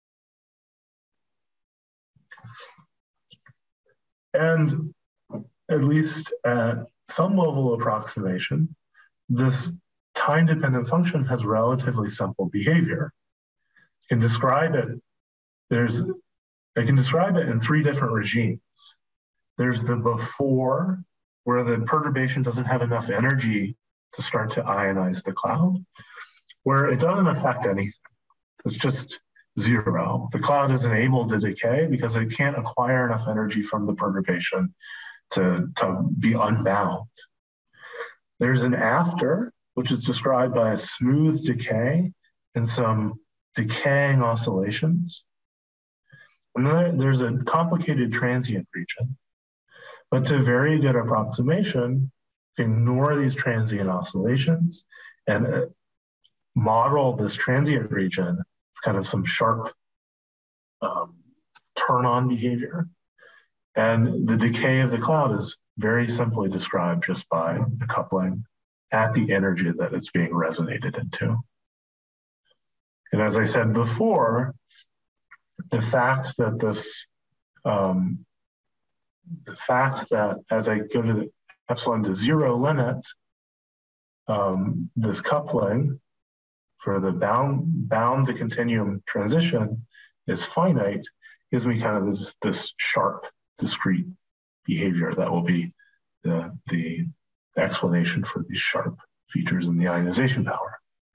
And at least at some level of approximation, this time-dependent function has relatively simple behavior. I can describe it, there's, I can describe it in three different regimes. There's the before, where the perturbation doesn't have enough energy to start to ionize the cloud, where it doesn't affect anything. It's just zero. The cloud isn't able to decay because it can't acquire enough energy from the perturbation to, to be unbound. There's an after, which is described by a smooth decay and some decaying oscillations. And then there's a complicated transient region. But to very good approximation, ignore these transient oscillations and model this transient region with kind of some sharp um, turn-on behavior. And the decay of the cloud is very simply described just by the coupling at the energy that it's being resonated into. And as I said before, the fact that this, um, the fact that as I go to the epsilon to zero limit, um, this coupling for the bound, bound to continuum transition is finite, gives me kind of this, this sharp, discrete behavior that will be the, the explanation for these sharp features in the ionization power.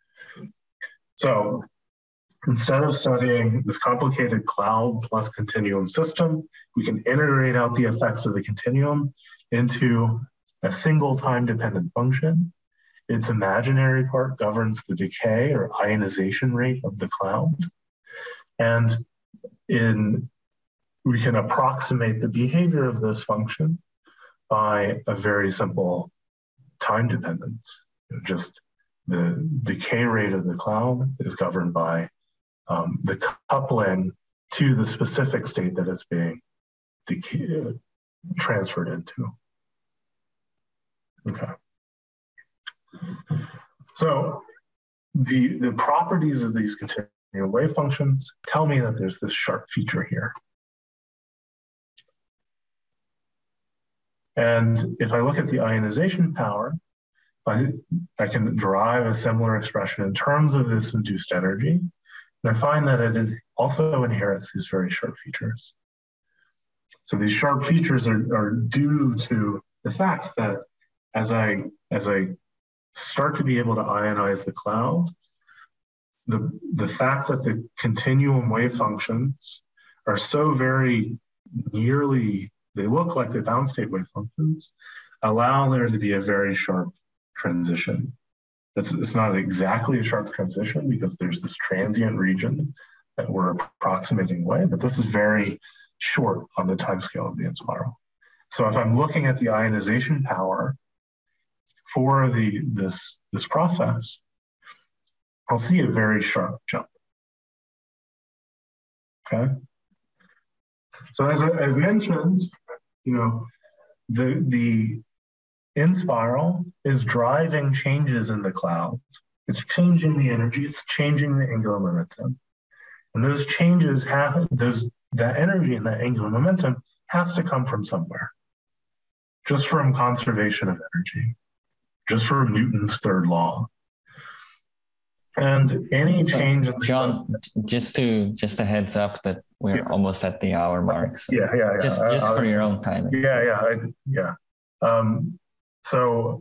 So instead of studying this complicated cloud plus continuum system, we can integrate out the effects of the continuum into a single time-dependent function. Its imaginary part governs the decay or ionization rate of the cloud. And in, we can approximate the behavior of this function by a very simple time dependence. Just the decay rate of the cloud is governed by um, the coupling to the specific state that it's being decay, transferred into. Okay. So the, the properties of these continuum wave functions tell me that there's this sharp feature here. And if I look at the ionization power, I, I can derive a similar expression in terms of this induced energy. And I find that it also inherits these very sharp features. So these sharp features are, are due to the fact that as I, as I start to be able to ionize the cloud, the, the fact that the continuum wave functions are so very nearly, they look like the bound state wave functions, allow there to be a very sharp transition. It's, it's not exactly a sharp transition because there's this transient region that we're approximating away, but this is very short on the timescale of the N spiral. So if I'm looking at the ionization power for the this this process, I'll see a very sharp jump. Okay. So as I, I've mentioned, you know, the the N spiral is driving changes in the cloud. It's changing the energy. It's changing the angular momentum, and those changes have those that energy and that angular momentum has to come from somewhere. Just from conservation of energy, just from Newton's third law. And any change in the John, cloud, just to just a heads up that we're yeah. almost at the hour mark. So yeah, yeah, yeah. Just uh, just for uh, your own time. Yeah, yeah, I, yeah. Um, so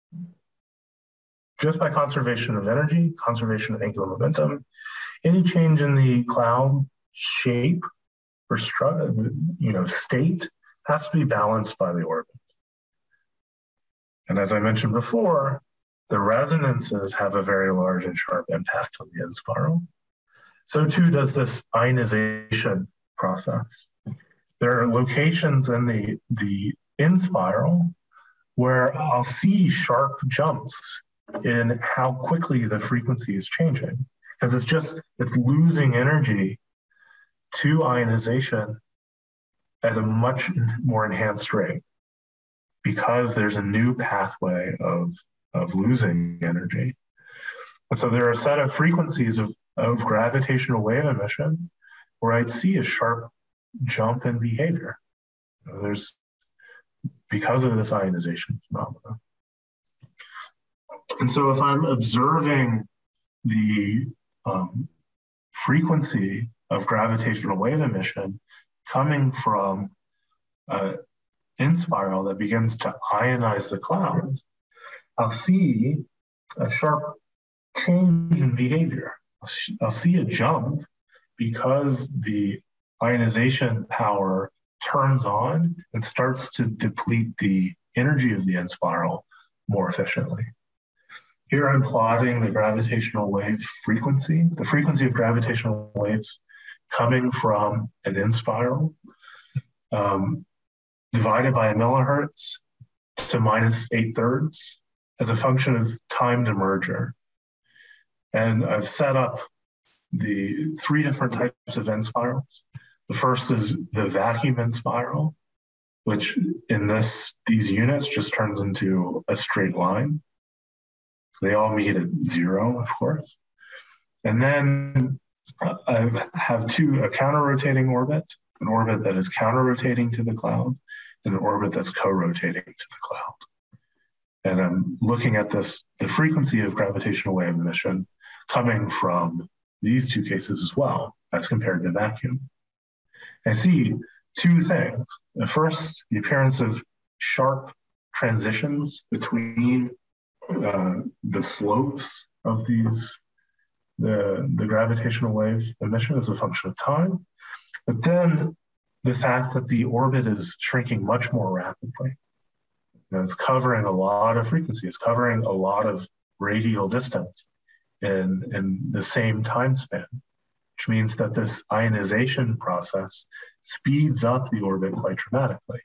just by conservation of energy, conservation of angular momentum, any change in the cloud shape or you know, state has to be balanced by the orbit. And as I mentioned before, the resonances have a very large and sharp impact on the in spiral. So too does this ionization process. There are locations in the, the in spiral where I'll see sharp jumps in how quickly the frequency is changing, because it's just, it's losing energy to ionization at a much more enhanced rate, because there's a new pathway of, of losing energy. And so there are a set of frequencies of, of gravitational wave emission where I'd see a sharp jump in behavior. You know, there's, because of this ionization phenomenon. And so if I'm observing the um, frequency of gravitational wave emission coming from an in spiral that begins to ionize the cloud, I'll see a sharp change in behavior. I'll, I'll see a jump because the ionization power turns on and starts to deplete the energy of the in spiral more efficiently. Here I'm plotting the gravitational wave frequency, the frequency of gravitational waves coming from an in spiral, um, divided by a millihertz to minus eight thirds as a function of time to merger. And I've set up the three different types of in spirals. The first is the vacuum in spiral, which in this these units just turns into a straight line. They all meet at zero, of course. And then I have two, a counter-rotating orbit, an orbit that is counter-rotating to the cloud, and an orbit that's co-rotating to the cloud. And I'm looking at this, the frequency of gravitational wave emission coming from these two cases as well, as compared to vacuum. I see two things. The first, the appearance of sharp transitions between uh, the slopes of these, the, the gravitational wave emission as a function of time, but then the fact that the orbit is shrinking much more rapidly. And it's covering a lot of frequency, it's covering a lot of radial distance in, in the same time span, which means that this ionization process speeds up the orbit quite dramatically.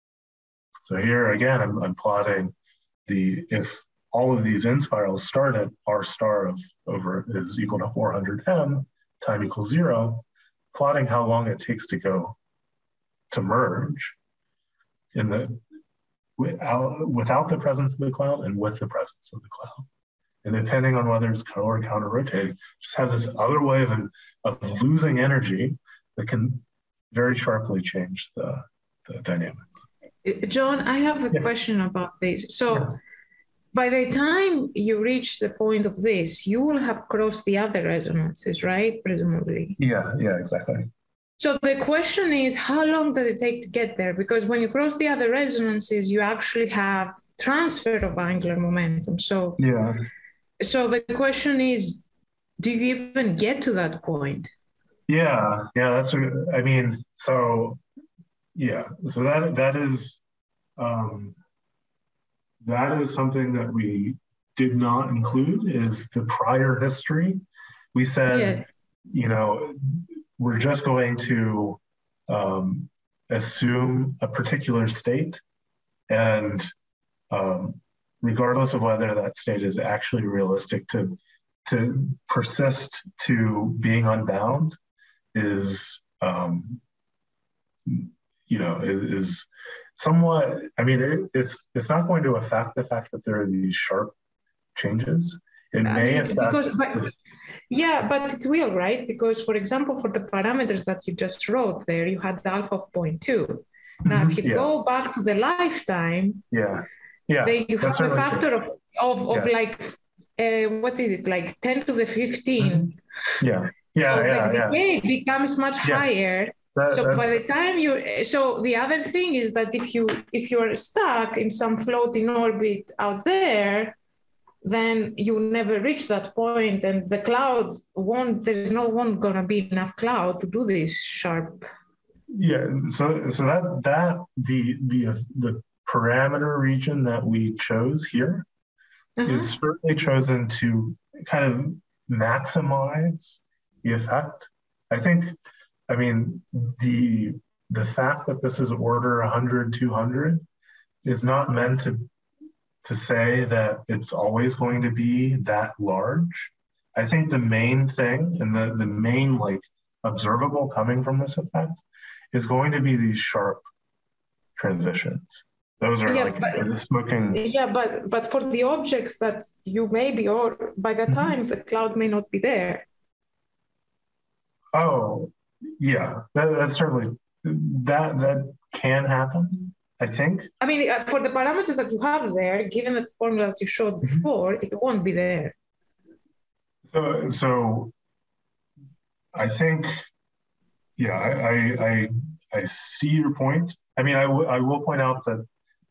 So here again, I'm, I'm plotting the, if all of these in spirals start at R star of over is equal to four hundred M, time equals zero, plotting how long it takes to go to merge in the without, without the presence of the cloud and with the presence of the cloud. And depending on whether it's co or counter rotating, just have this other way of, of losing energy that can very sharply change the, the dynamics. John, I have a yeah. question about this. So yes. By the time you reach the point of this, you will have crossed the other resonances, right? Presumably. Yeah, yeah, exactly. So the question is, how long does it take to get there? Because when you cross the other resonances, you actually have transfer of angular momentum. So yeah. So the question is, do you even get to that point? Yeah, yeah, that's, a, I mean, so, yeah, so that that is, um, that is something that we did not include is the prior history. We said, yes. you know, we're just going to um, assume a particular state, and um, regardless of whether that state is actually realistic to, to persist to being unbound is, um, you know, is, is somewhat, I mean, it, it's it's not going to affect the fact that there are these sharp changes. It I may mean, affect... Because, but, yeah, but it will, right? Because, for example, for the parameters that you just wrote there, you had the alpha of zero point two. Now, mm-hmm, if you yeah. go back to the lifetime, yeah. Yeah, then you have a factor of, of, of yeah. like, uh, what is it, like ten to the fifteen. Mm-hmm. Yeah, yeah, so yeah. the decay yeah. becomes much yeah. higher. That, so by the time you, so the other thing is that if you, if you're stuck in some floating orbit out there, then you never reach that point, and the cloud won't, there's no one gonna be enough cloud to do this sharp Yeah, so so that that the the the parameter region that we chose here mm-hmm. is certainly chosen to kind of maximize the effect. I think, I mean, the the fact that this is order one hundred, two hundred is not meant to to say that it's always going to be that large. I think the main thing and the, the main like observable coming from this effect is going to be these sharp transitions. Those are yeah, like but, the smoking. Yeah, but but for the objects that you may be, or by the time mm-hmm. the cloud may not be there. Oh, yeah, that, that's certainly, that that can happen, I think. I mean, uh, for the parameters that you have there, given the formula that you showed before, mm-hmm. it won't be there. So, so I think, yeah, I, I, I see your point. I mean, I, w- I will point out that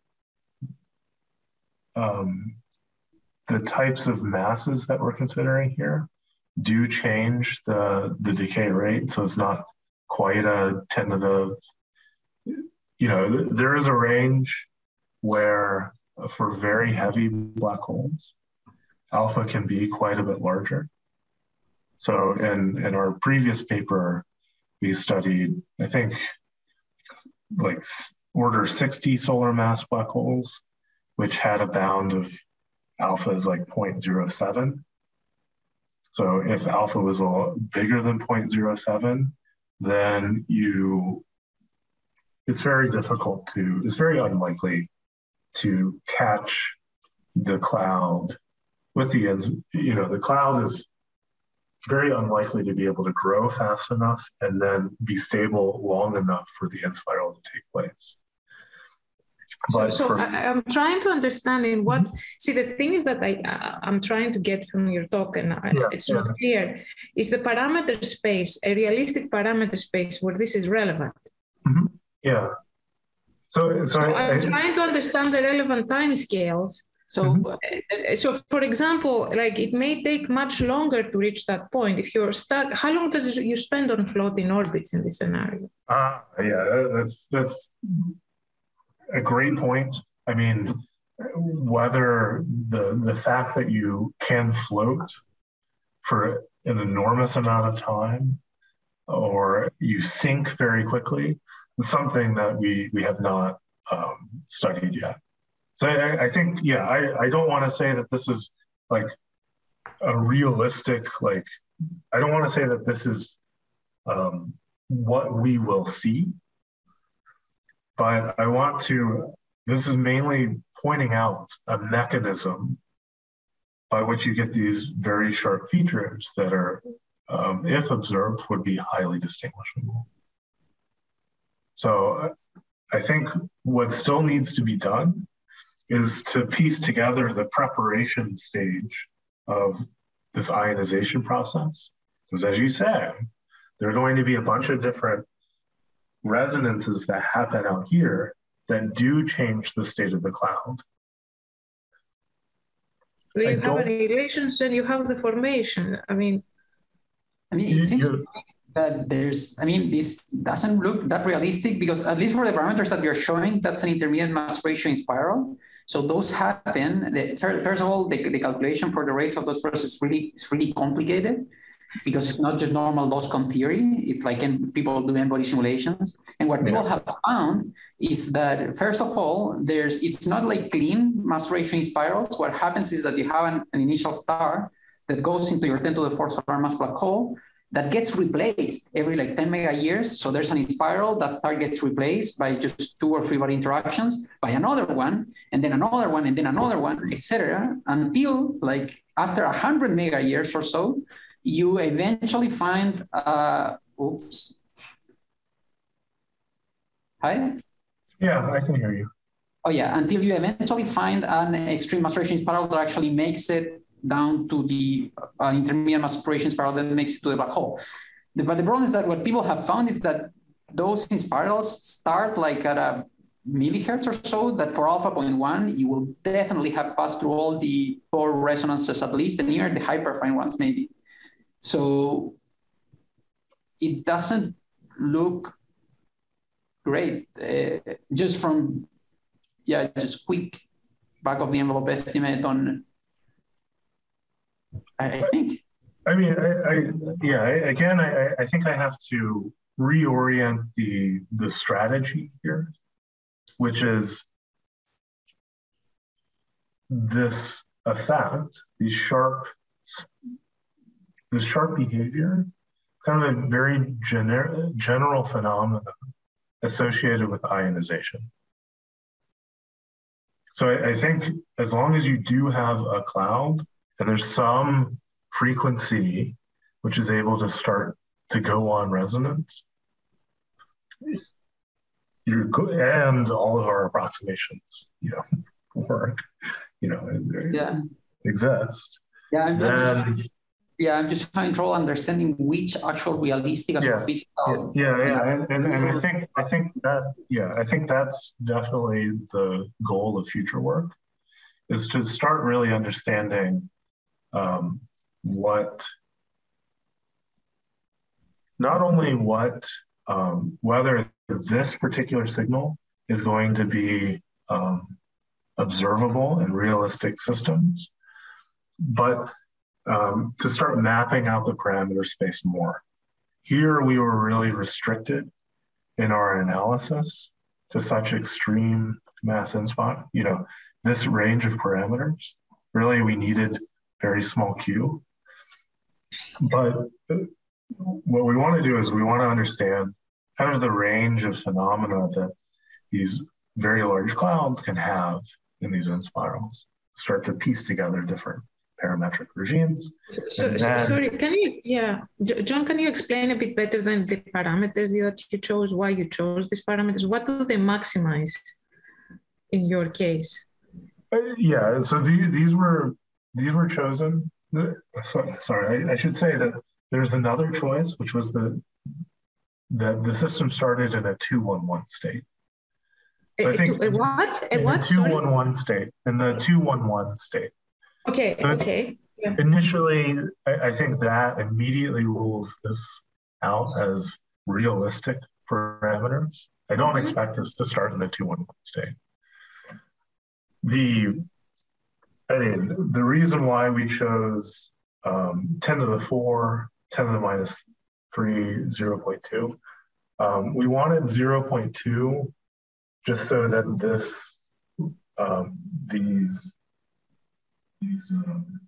um, the types of masses that we're considering here do change the, the decay rate. So it's not quite a ten to the, you know, there is a range where for very heavy black holes, alpha can be quite a bit larger. So in, in our previous paper, we studied, I think, like order sixty solar mass black holes, which had a bound of alpha is like zero point zero seven. So if alpha was a little bigger than zero point zero seven, then you, it's very difficult to, it's very unlikely to catch the cloud with the ends, you know, the cloud is very unlikely to be able to grow fast enough and then be stable long enough for the end spiral to take place. But so, so for, I, I'm trying to understand in what, mm-hmm. see, the thing is that I, uh, I'm trying to get from your talk, and I, yeah, it's yeah. not clear, is the parameter space a realistic parameter space where this is relevant? Mm-hmm. Yeah. So, so, so I, I'm I, trying to understand the relevant timescales. So, mm-hmm. so for example, like it may take much longer to reach that point. If you're stuck, how long does you spend on floating orbits in this scenario? Ah, uh, yeah, that's that's a great point. I mean, whether the the fact that you can float for an enormous amount of time, or you sink very quickly, is something that we we have not um, studied yet. So I, I think, yeah, I, I don't want to say that this is like a realistic, like, I don't want to say that this is um, what we will see, but I want to, this is mainly pointing out a mechanism by which you get these very sharp features that are, um, if observed, would be highly distinguishable. So I think what still needs to be done is to piece together the preparation stage of this ionization process. Because as you said, there are going to be a bunch of different resonances that happen out here that do change the state of the cloud. Well, you I have annihilations and you have the formation. I mean, I mean, it seems that there's, I mean, this doesn't look that realistic because at least for the parameters that you're showing, that's an intermediate mass ratio in spiral. So those happen. The, first of all, the, the calculation for the rates of those processes really is really complicated because it's not just normal Doscon theory. It's like in, people do n-body simulations. And what people have found is that, first of all, there's it's not like clean mass ratio in spirals. What happens is that you have an, an initial star that goes into your ten to the fourth solar mass black hole that gets replaced every like ten mega years. So there's an spiral, that star gets replaced by just two or three body interactions by another one, and then another one, and then another one, et cetera, until like after one hundred mega years or so, you eventually find, uh, oops. Hi? Yeah, I can hear you. Oh yeah, until you eventually find an extreme mass ratio spiral that actually makes it down to the uh, intermediate mass separation spiral that makes it to the black hole. The, but the problem is that what people have found is that those spirals start like at a millihertz or so, that for alpha point one, you will definitely have passed through all the core resonances, at least near the hyperfine ones maybe. So it doesn't look great. Uh, just from, yeah, just quick back of the envelope estimate on, I, I think. I mean, I, I yeah, I, again, I, I think I have to reorient the, the strategy here, which is this effect, these sharp, this sharp behavior, kind of a very gener general phenomenon associated with ionization. So I, I think as long as you do have a cloud and there's some frequency which is able to start to go on resonance, you're and all of our approximations, you know, work, you know, yeah. exist. Yeah, I'm, then, I'm just, yeah, I'm just having trouble understanding which actual realistic astrophysical. Yeah, yeah, yeah. And, and, and I think I think that yeah, I think that's definitely the goal of future work, is to start really understanding um, what, not only what, um, whether this particular signal is going to be um, observable in realistic systems, but um, to start mapping out the parameter space more. Here we were really restricted in our analysis to such extreme mass inspot, you know, this range of parameters. Really, we needed very small Q. But what we want to do is we want to understand kind of the range of phenomena that these very large clouds can have in these N spirals, start to piece together different parametric regimes. So, then, sorry, can you, yeah, John, can you explain a bit better than the parameters that you chose, why you chose these parameters? What do they maximize in your case? Uh, yeah, so these, these were these were chosen. So, sorry, I, I should say that there's another choice, which was the that the system started in a two one one state. So a, I think a what? A what? two one one state, in the two one one state. Okay, so okay. Yeah. Initially, I, I think that immediately rules this out as realistic parameters. I don't mm-hmm. expect this to start in the two one one state. The, I mean, the reason why we chose um, ten to the four, ten to the minus three, zero point two, um, we wanted zero point two just so that this, um, these, these um,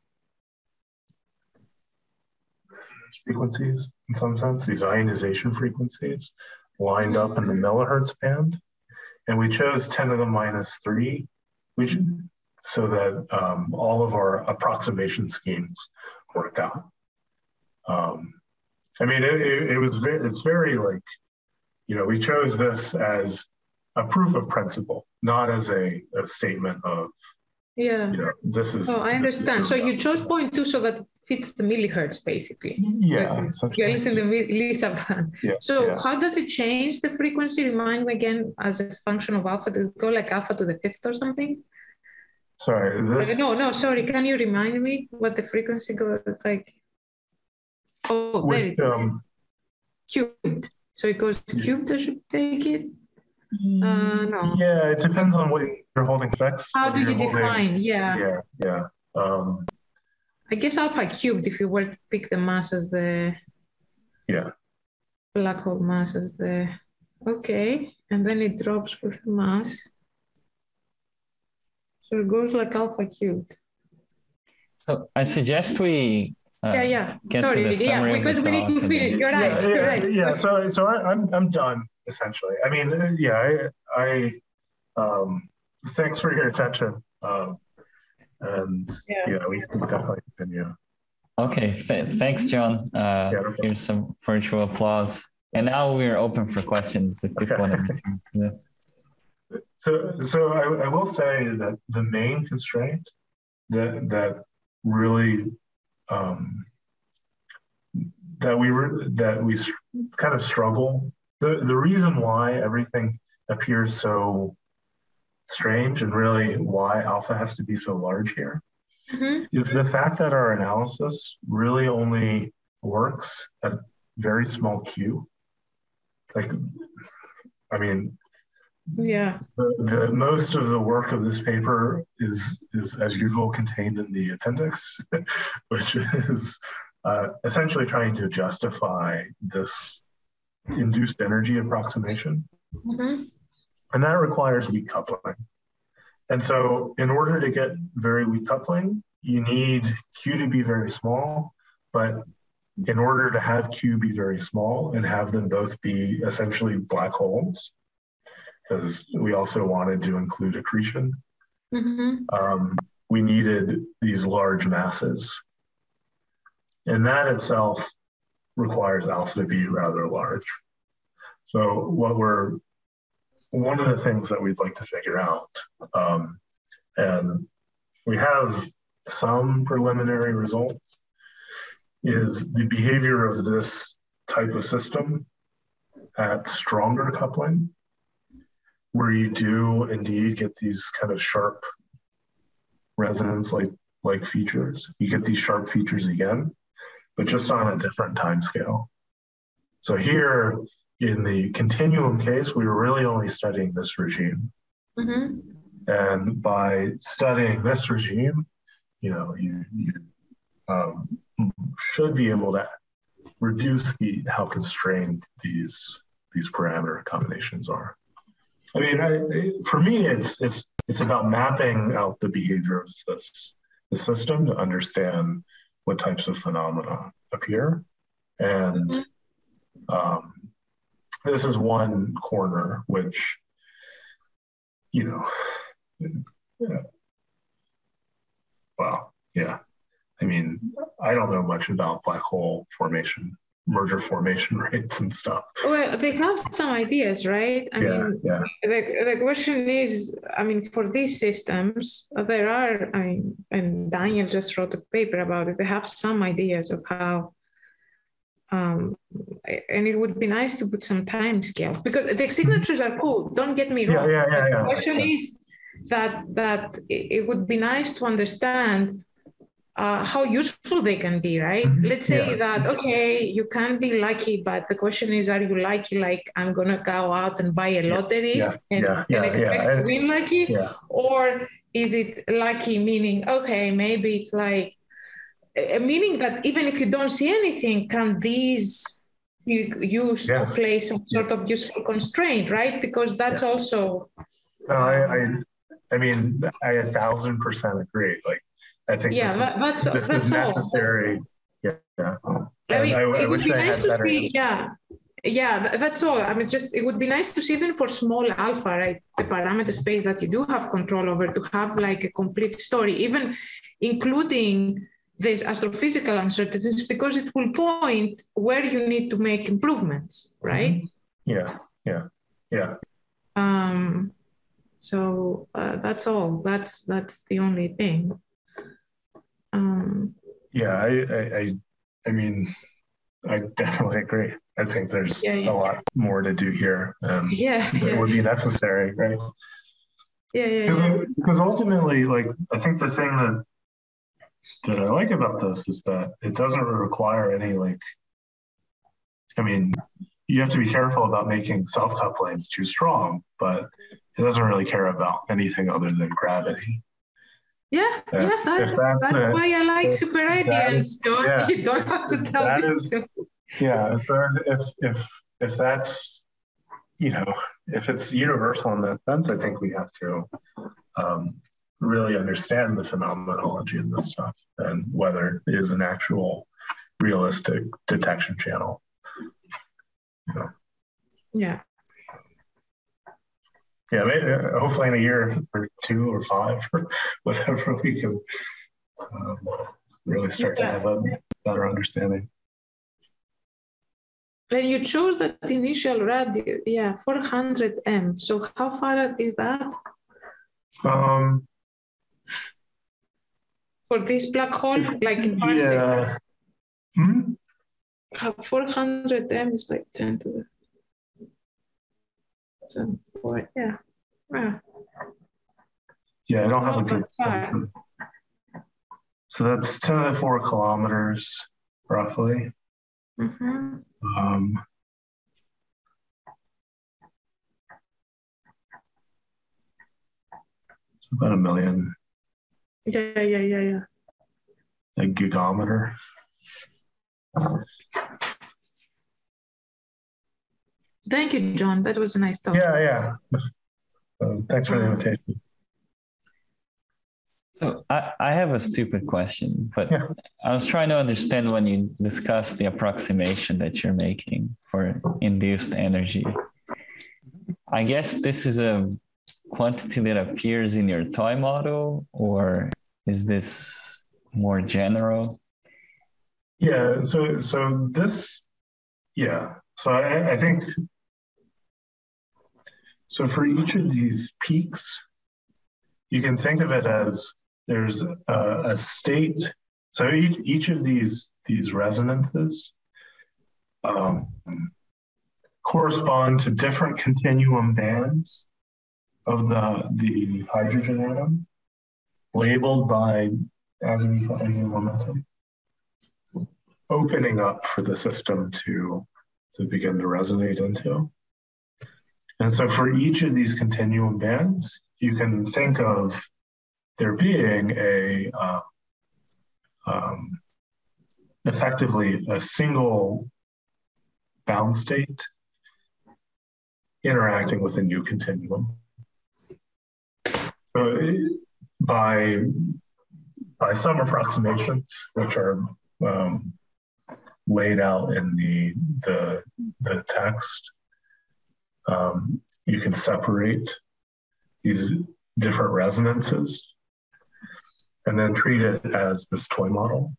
resonance frequencies, in some sense, these ionization frequencies lined up in the millihertz band. And we chose ten to the minus three, which, so that um, all of our approximation schemes worked out. Um, I mean, it, it, it was very, it's very like, you know, we chose this as a proof of principle, not as a, a statement of, yeah, you know, this is. Oh, I understand. So you chose zero point two so that it fits the millihertz, basically. Yeah. You're listening to Lisa band. Yeah, so yeah. How does it change the frequency? Remind me again, as a function of alpha, does it go like alpha to the fifth or something? Sorry, this. No, no, sorry. Can you remind me what the frequency goes like? Oh, there it is. Um, cubed. So it goes cubed, I should take it? Uh, no. Yeah, it depends on what you're holding fixed. How do you define? Holding, yeah. Yeah, yeah. Um, I guess alpha cubed, if you were to pick the mass as the yeah black hole mass as the, okay. And then it drops with the mass. So it goes like alpha cubed. So I suggest we uh, yeah, yeah. get Sorry, to the yeah, summary because we need to finish. You're right. Yeah, you're yeah, right. Yeah, so so I, I'm I'm done essentially. I mean, yeah, I, I um, thanks for your attention. Um, and yeah. yeah, we can definitely continue. Okay, Th thanks, John. Uh, yeah, okay. Here's some virtual applause. And now we're open for questions if people okay. want to. So, so I, I will say that the main constraint that that really um, that we re that we kind of struggle. The the reason why everything appears so strange and really why alpha has to be so large here mm-hmm. is the fact that our analysis really only works at very small q. Like, I mean, Yeah. The, the most of the work of this paper is, is as usual, contained in the appendix, which is uh, essentially trying to justify this induced energy approximation. Mm-hmm. And that requires weak coupling. And so in order to get very weak coupling, you need Q to be very small, but in order to have Q be very small and have them both be essentially black holes, because we also wanted to include accretion, mm-hmm. um, we needed these large masses. And that itself requires alpha to be rather large. So what we're, one of the things that we'd like to figure out, um, and we have some preliminary results, is the behavior of this type of system at stronger coupling, where you do indeed get these kind of sharp resonance like like features. You get these sharp features again, but just on a different time scale. So here in the continuum case, we were really only studying this regime. Mm-hmm. And by studying this regime, you know, you, you um, should be able to reduce the how constrained these these parameter combinations are. I mean, I, for me, it's it's it's about mapping out the behavior of this the system to understand what types of phenomena appear, and um, this is one corner which, you know, yeah, well, yeah. I mean, I don't know much about black hole formation, merger formation rates and stuff. Well, they have some ideas, right? I yeah, mean, yeah. The, the question is, I mean, for these systems, there are, I mean, and Daniel just wrote a paper about it, they have some ideas of how, um, and it would be nice to put some time scale, because the signatures are cool, don't get me wrong. Yeah, yeah, yeah, yeah. The question yeah. is that, that it would be nice to understand Uh, how useful they can be, right? Mm-hmm. Let's say yeah. that, okay, you can be lucky, but the question is, are you lucky like I'm going to go out and buy a lottery yeah. and, yeah. and yeah. expect yeah. to win lucky? Yeah. Or is it lucky meaning, okay, maybe it's like, uh, meaning that even if you don't see anything, can these be used yeah. to play some sort of useful constraint, right? Because that's yeah. also... No, I, I, I mean, I a thousand percent agree. Like, I think yeah, this, that, that's, this that's is necessary. All. Yeah, yeah. I mean, I, I it would be nice to see. Answer. Yeah, yeah, that's all. I mean, just it would be nice to see even for small alpha, right? The parameter space that you do have control over, to have like a complete story, even including these astrophysical uncertainties, because it will point where you need to make improvements, right? Yeah, yeah, yeah. Um. So uh, that's all. That's that's the only thing. Um, yeah, I, I, I, I mean, I definitely agree. I think there's yeah, yeah. a lot more to do here. Um, yeah, it yeah. would be necessary, right? Yeah, yeah. Because yeah. because ultimately, like, I think the thing that that I like about this is that it doesn't require any like. I mean, you have to be careful about making self couplings too strong, but it doesn't really care about anything other than gravity. Yeah, yeah, yeah that's, that's, that's the, why I like super radiance. Don't, yeah, you don't have to tell me. Is, yeah, so if, if, if that's, you know, if it's universal in that sense, I think we have to um, really understand the phenomenology of this stuff and whether it is an actual realistic detection channel. You know? Yeah. Yeah, maybe, hopefully in a year or two or five or whatever, we can um, really start yeah. to have a better understanding. And you chose that initial radio, yeah, four hundred M. So how far is that? Um, For this black hole, like in parsecs? Yeah. Hmm? four hundred M is like ten to the Four, yeah. yeah. Yeah, I don't have a good sense. So that's ten to the four kilometers, roughly. Mm-hmm. Um, about a million. Yeah, yeah, yeah, yeah. A gigometer. Thank you, John. That was a nice talk. Yeah, yeah. Um, thanks for the invitation. So I, I have a stupid question, but yeah. I was trying to understand when you discussed the approximation that you're making for induced energy. I guess this is a quantity that appears in your toy model, or is this more general? Yeah, so so this, yeah. So I, I think, so for each of these peaks, you can think of it as there's a, a state. So each, each of these, these resonances um, correspond to different continuum bands of the, the hydrogen atom, labeled by azimuthal angular momentum, opening up for the system to, to begin to resonate into. And so for each of these continuum bands, you can think of there being a uh, um, effectively a single bound state interacting with a new continuum. So by, by some approximations, which are um, laid out in the, the, the text, um, you can separate these different resonances and then treat it as this toy model.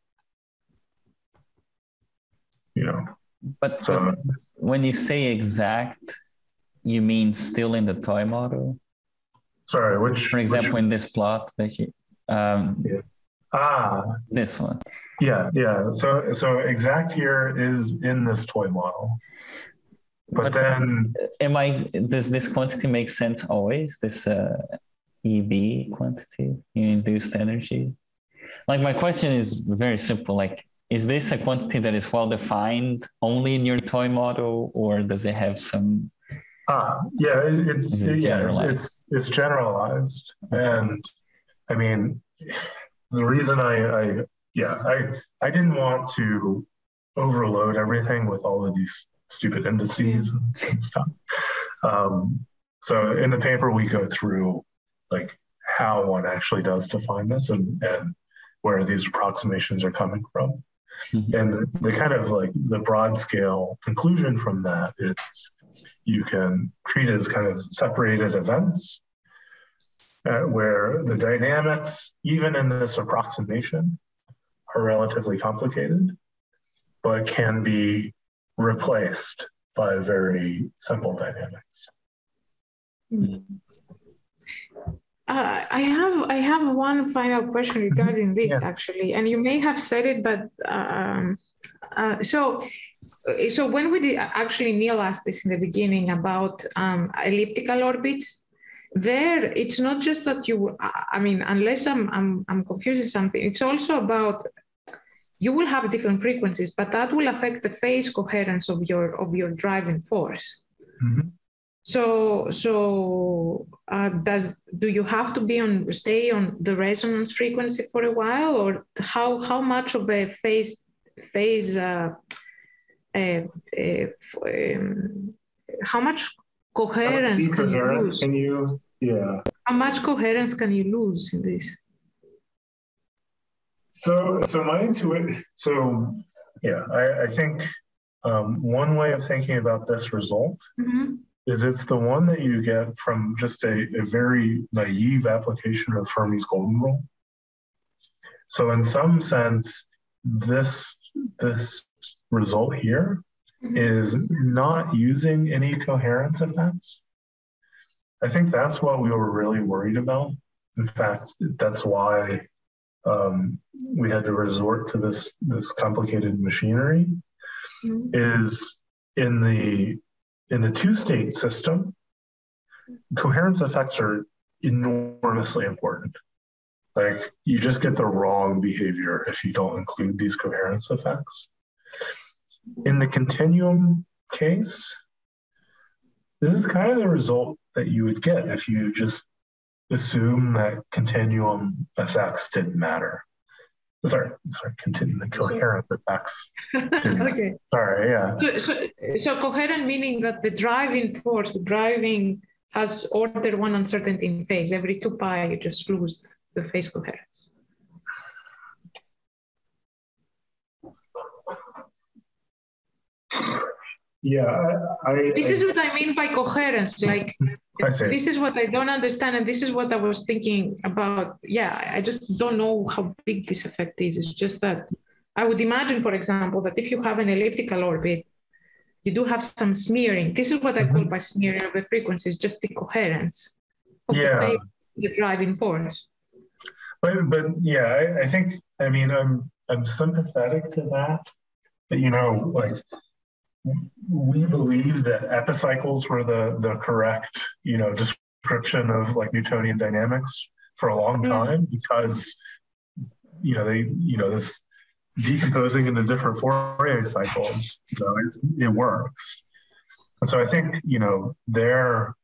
You know, but, so, but when you say exact, you mean still in the toy model? Sorry, which? For example, which, in this plot that you, um, yeah. ah, this one. Yeah, yeah. So, so exact here is in this toy model. But, but then, am I? Does this quantity make sense always? This uh, E B quantity in induced energy. Like my question is very simple. Like, is this a quantity that is well defined only in your toy model, or does it have some? Ah, yeah, it, it's it yeah, it's it's generalized, and I mean, the reason I, I yeah I I didn't want to overload everything with all of these stupid indices and stuff. Um, so in the paper, we go through like how one actually does define this and, and where these approximations are coming from. Mm-hmm. And the, the kind of like the broad scale conclusion from that is you can treat it as kind of separated events uh, where the dynamics, even in this approximation, are relatively complicated, but can be replaced by very simple dynamics. Uh, I have I have one final question regarding this, yeah. actually, and you may have said it, but um, uh, so so when we did, actually Neil asked this in the beginning about um, elliptical orbits. There, it's not just that you. I mean, unless I'm I'm I'm confusing something, it's also about. You will have different frequencies, but that will affect the phase coherence of your of your driving force. Mm-hmm. So, so uh, does do you have to be on stay on the resonance frequency for a while, or how how much of a phase phase uh, uh, uh, um, how much coherence can you lose? Can you yeah? How much coherence can you lose in this? So, so my intuition, so yeah, I, I think um, one way of thinking about this result mm-hmm. is it's the one that you get from just a, a very naive application of Fermi's golden rule. So in some sense, this, this result here mm-hmm. is not using any coherence effects. I think that's what we were really worried about. In fact, that's why Um, we had to resort to this this complicated machinery. Mm-hmm. Is in the in the two-state system, coherence effects are enormously important. Like you just get the wrong behavior if you don't include these coherence effects. In the continuum case, this is kind of the result that you would get if you just assume that continuum effects didn't matter. Sorry, sorry, continuum, the coherent effects didn't okay. matter. Sorry, yeah. So, so, so coherent meaning that the driving force, the driving has order one uncertainty in phase. Every two pi, you just lose the phase coherence. Yeah, I, I this I, is what I mean by coherence. Like, this is what I don't understand, and this is what I was thinking about. Yeah, I just don't know how big this effect is. It's just that I would imagine, for example, that if you have an elliptical orbit, you do have some smearing. This is what I mm-hmm. call by smearing of the frequencies, just the coherence of yeah. the, the driving force. But but yeah, I, I think I mean I'm I'm sympathetic to that. That you know, like. We believe that epicycles were the, the correct, you know, description of like Newtonian dynamics for a long time because, you know, they, you know, this decomposing into different Fourier cycles, you know, it, it works. And so I think, you know, there,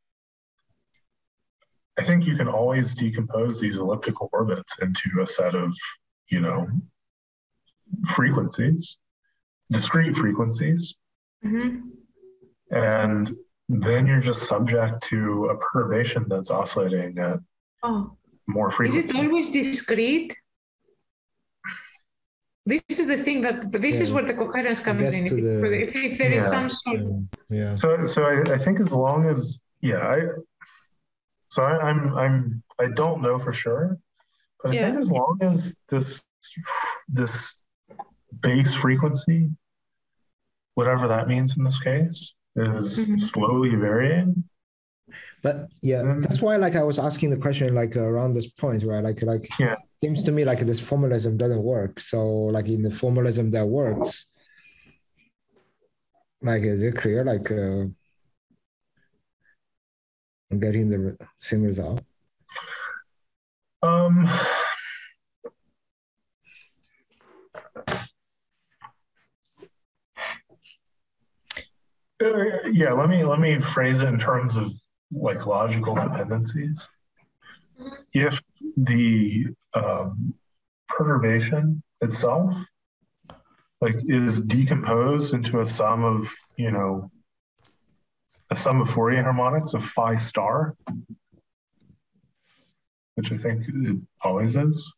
I think you can always decompose these elliptical orbits into a set of, you know, frequencies, discrete frequencies. Mm-hmm. And then you're just subject to a perturbation that's oscillating at oh. more frequency. Is it always discrete? This is the thing that, but this yeah. is where the coherence comes in. If, the, if, if there yeah. is some sort of... Yeah. So, so I, I think as long as, yeah, I, so I, I'm, I'm, I don't know for sure, but I yeah. think as long as this, this base frequency, whatever that means in this case, is mm-hmm. slowly varying. But yeah, mm-hmm. that's why like I was asking the question like uh, around this point, right? Like like yeah. seems to me like this formalism doesn't work. So like in the formalism that works, like is it clear like uh, getting the same result? Um. Uh, yeah, let me let me phrase it in terms of like logical dependencies. If the um, perturbation itself like is decomposed into a sum of, you know, a sum of Fourier harmonics of phi star, which I think it always is,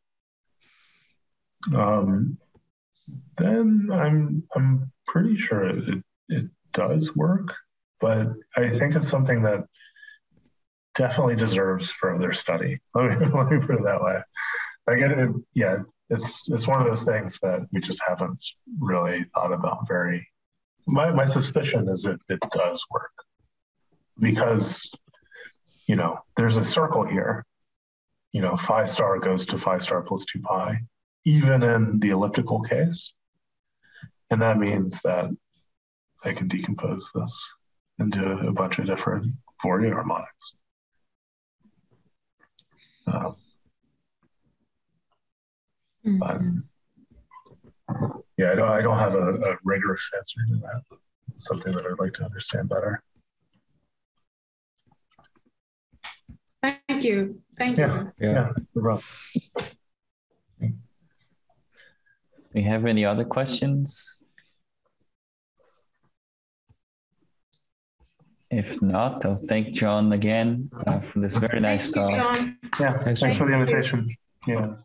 um, then I'm I'm pretty sure it, it, it does work, but I think it's something that definitely deserves further study. Let me, let me put it that way. Like it, it, yeah, it's it's one of those things that we just haven't really thought about very. My my suspicion is that it does work because, you know, there's a circle here. You know, phi star goes to phi star plus two pi, even in the elliptical case, and that means that I can decompose this into a bunch of different Fourier harmonics. Um, mm-hmm. But yeah, I don't. I don't have a, a rigorous answer to that. It's something that I'd like to understand better. Thank you. Thank yeah, you. Yeah. Yeah. No problem. Do you have any other questions? If not, I'll thank John again uh, for this very nice talk. John. Yeah, thanks, thanks for the invitation. Yeah.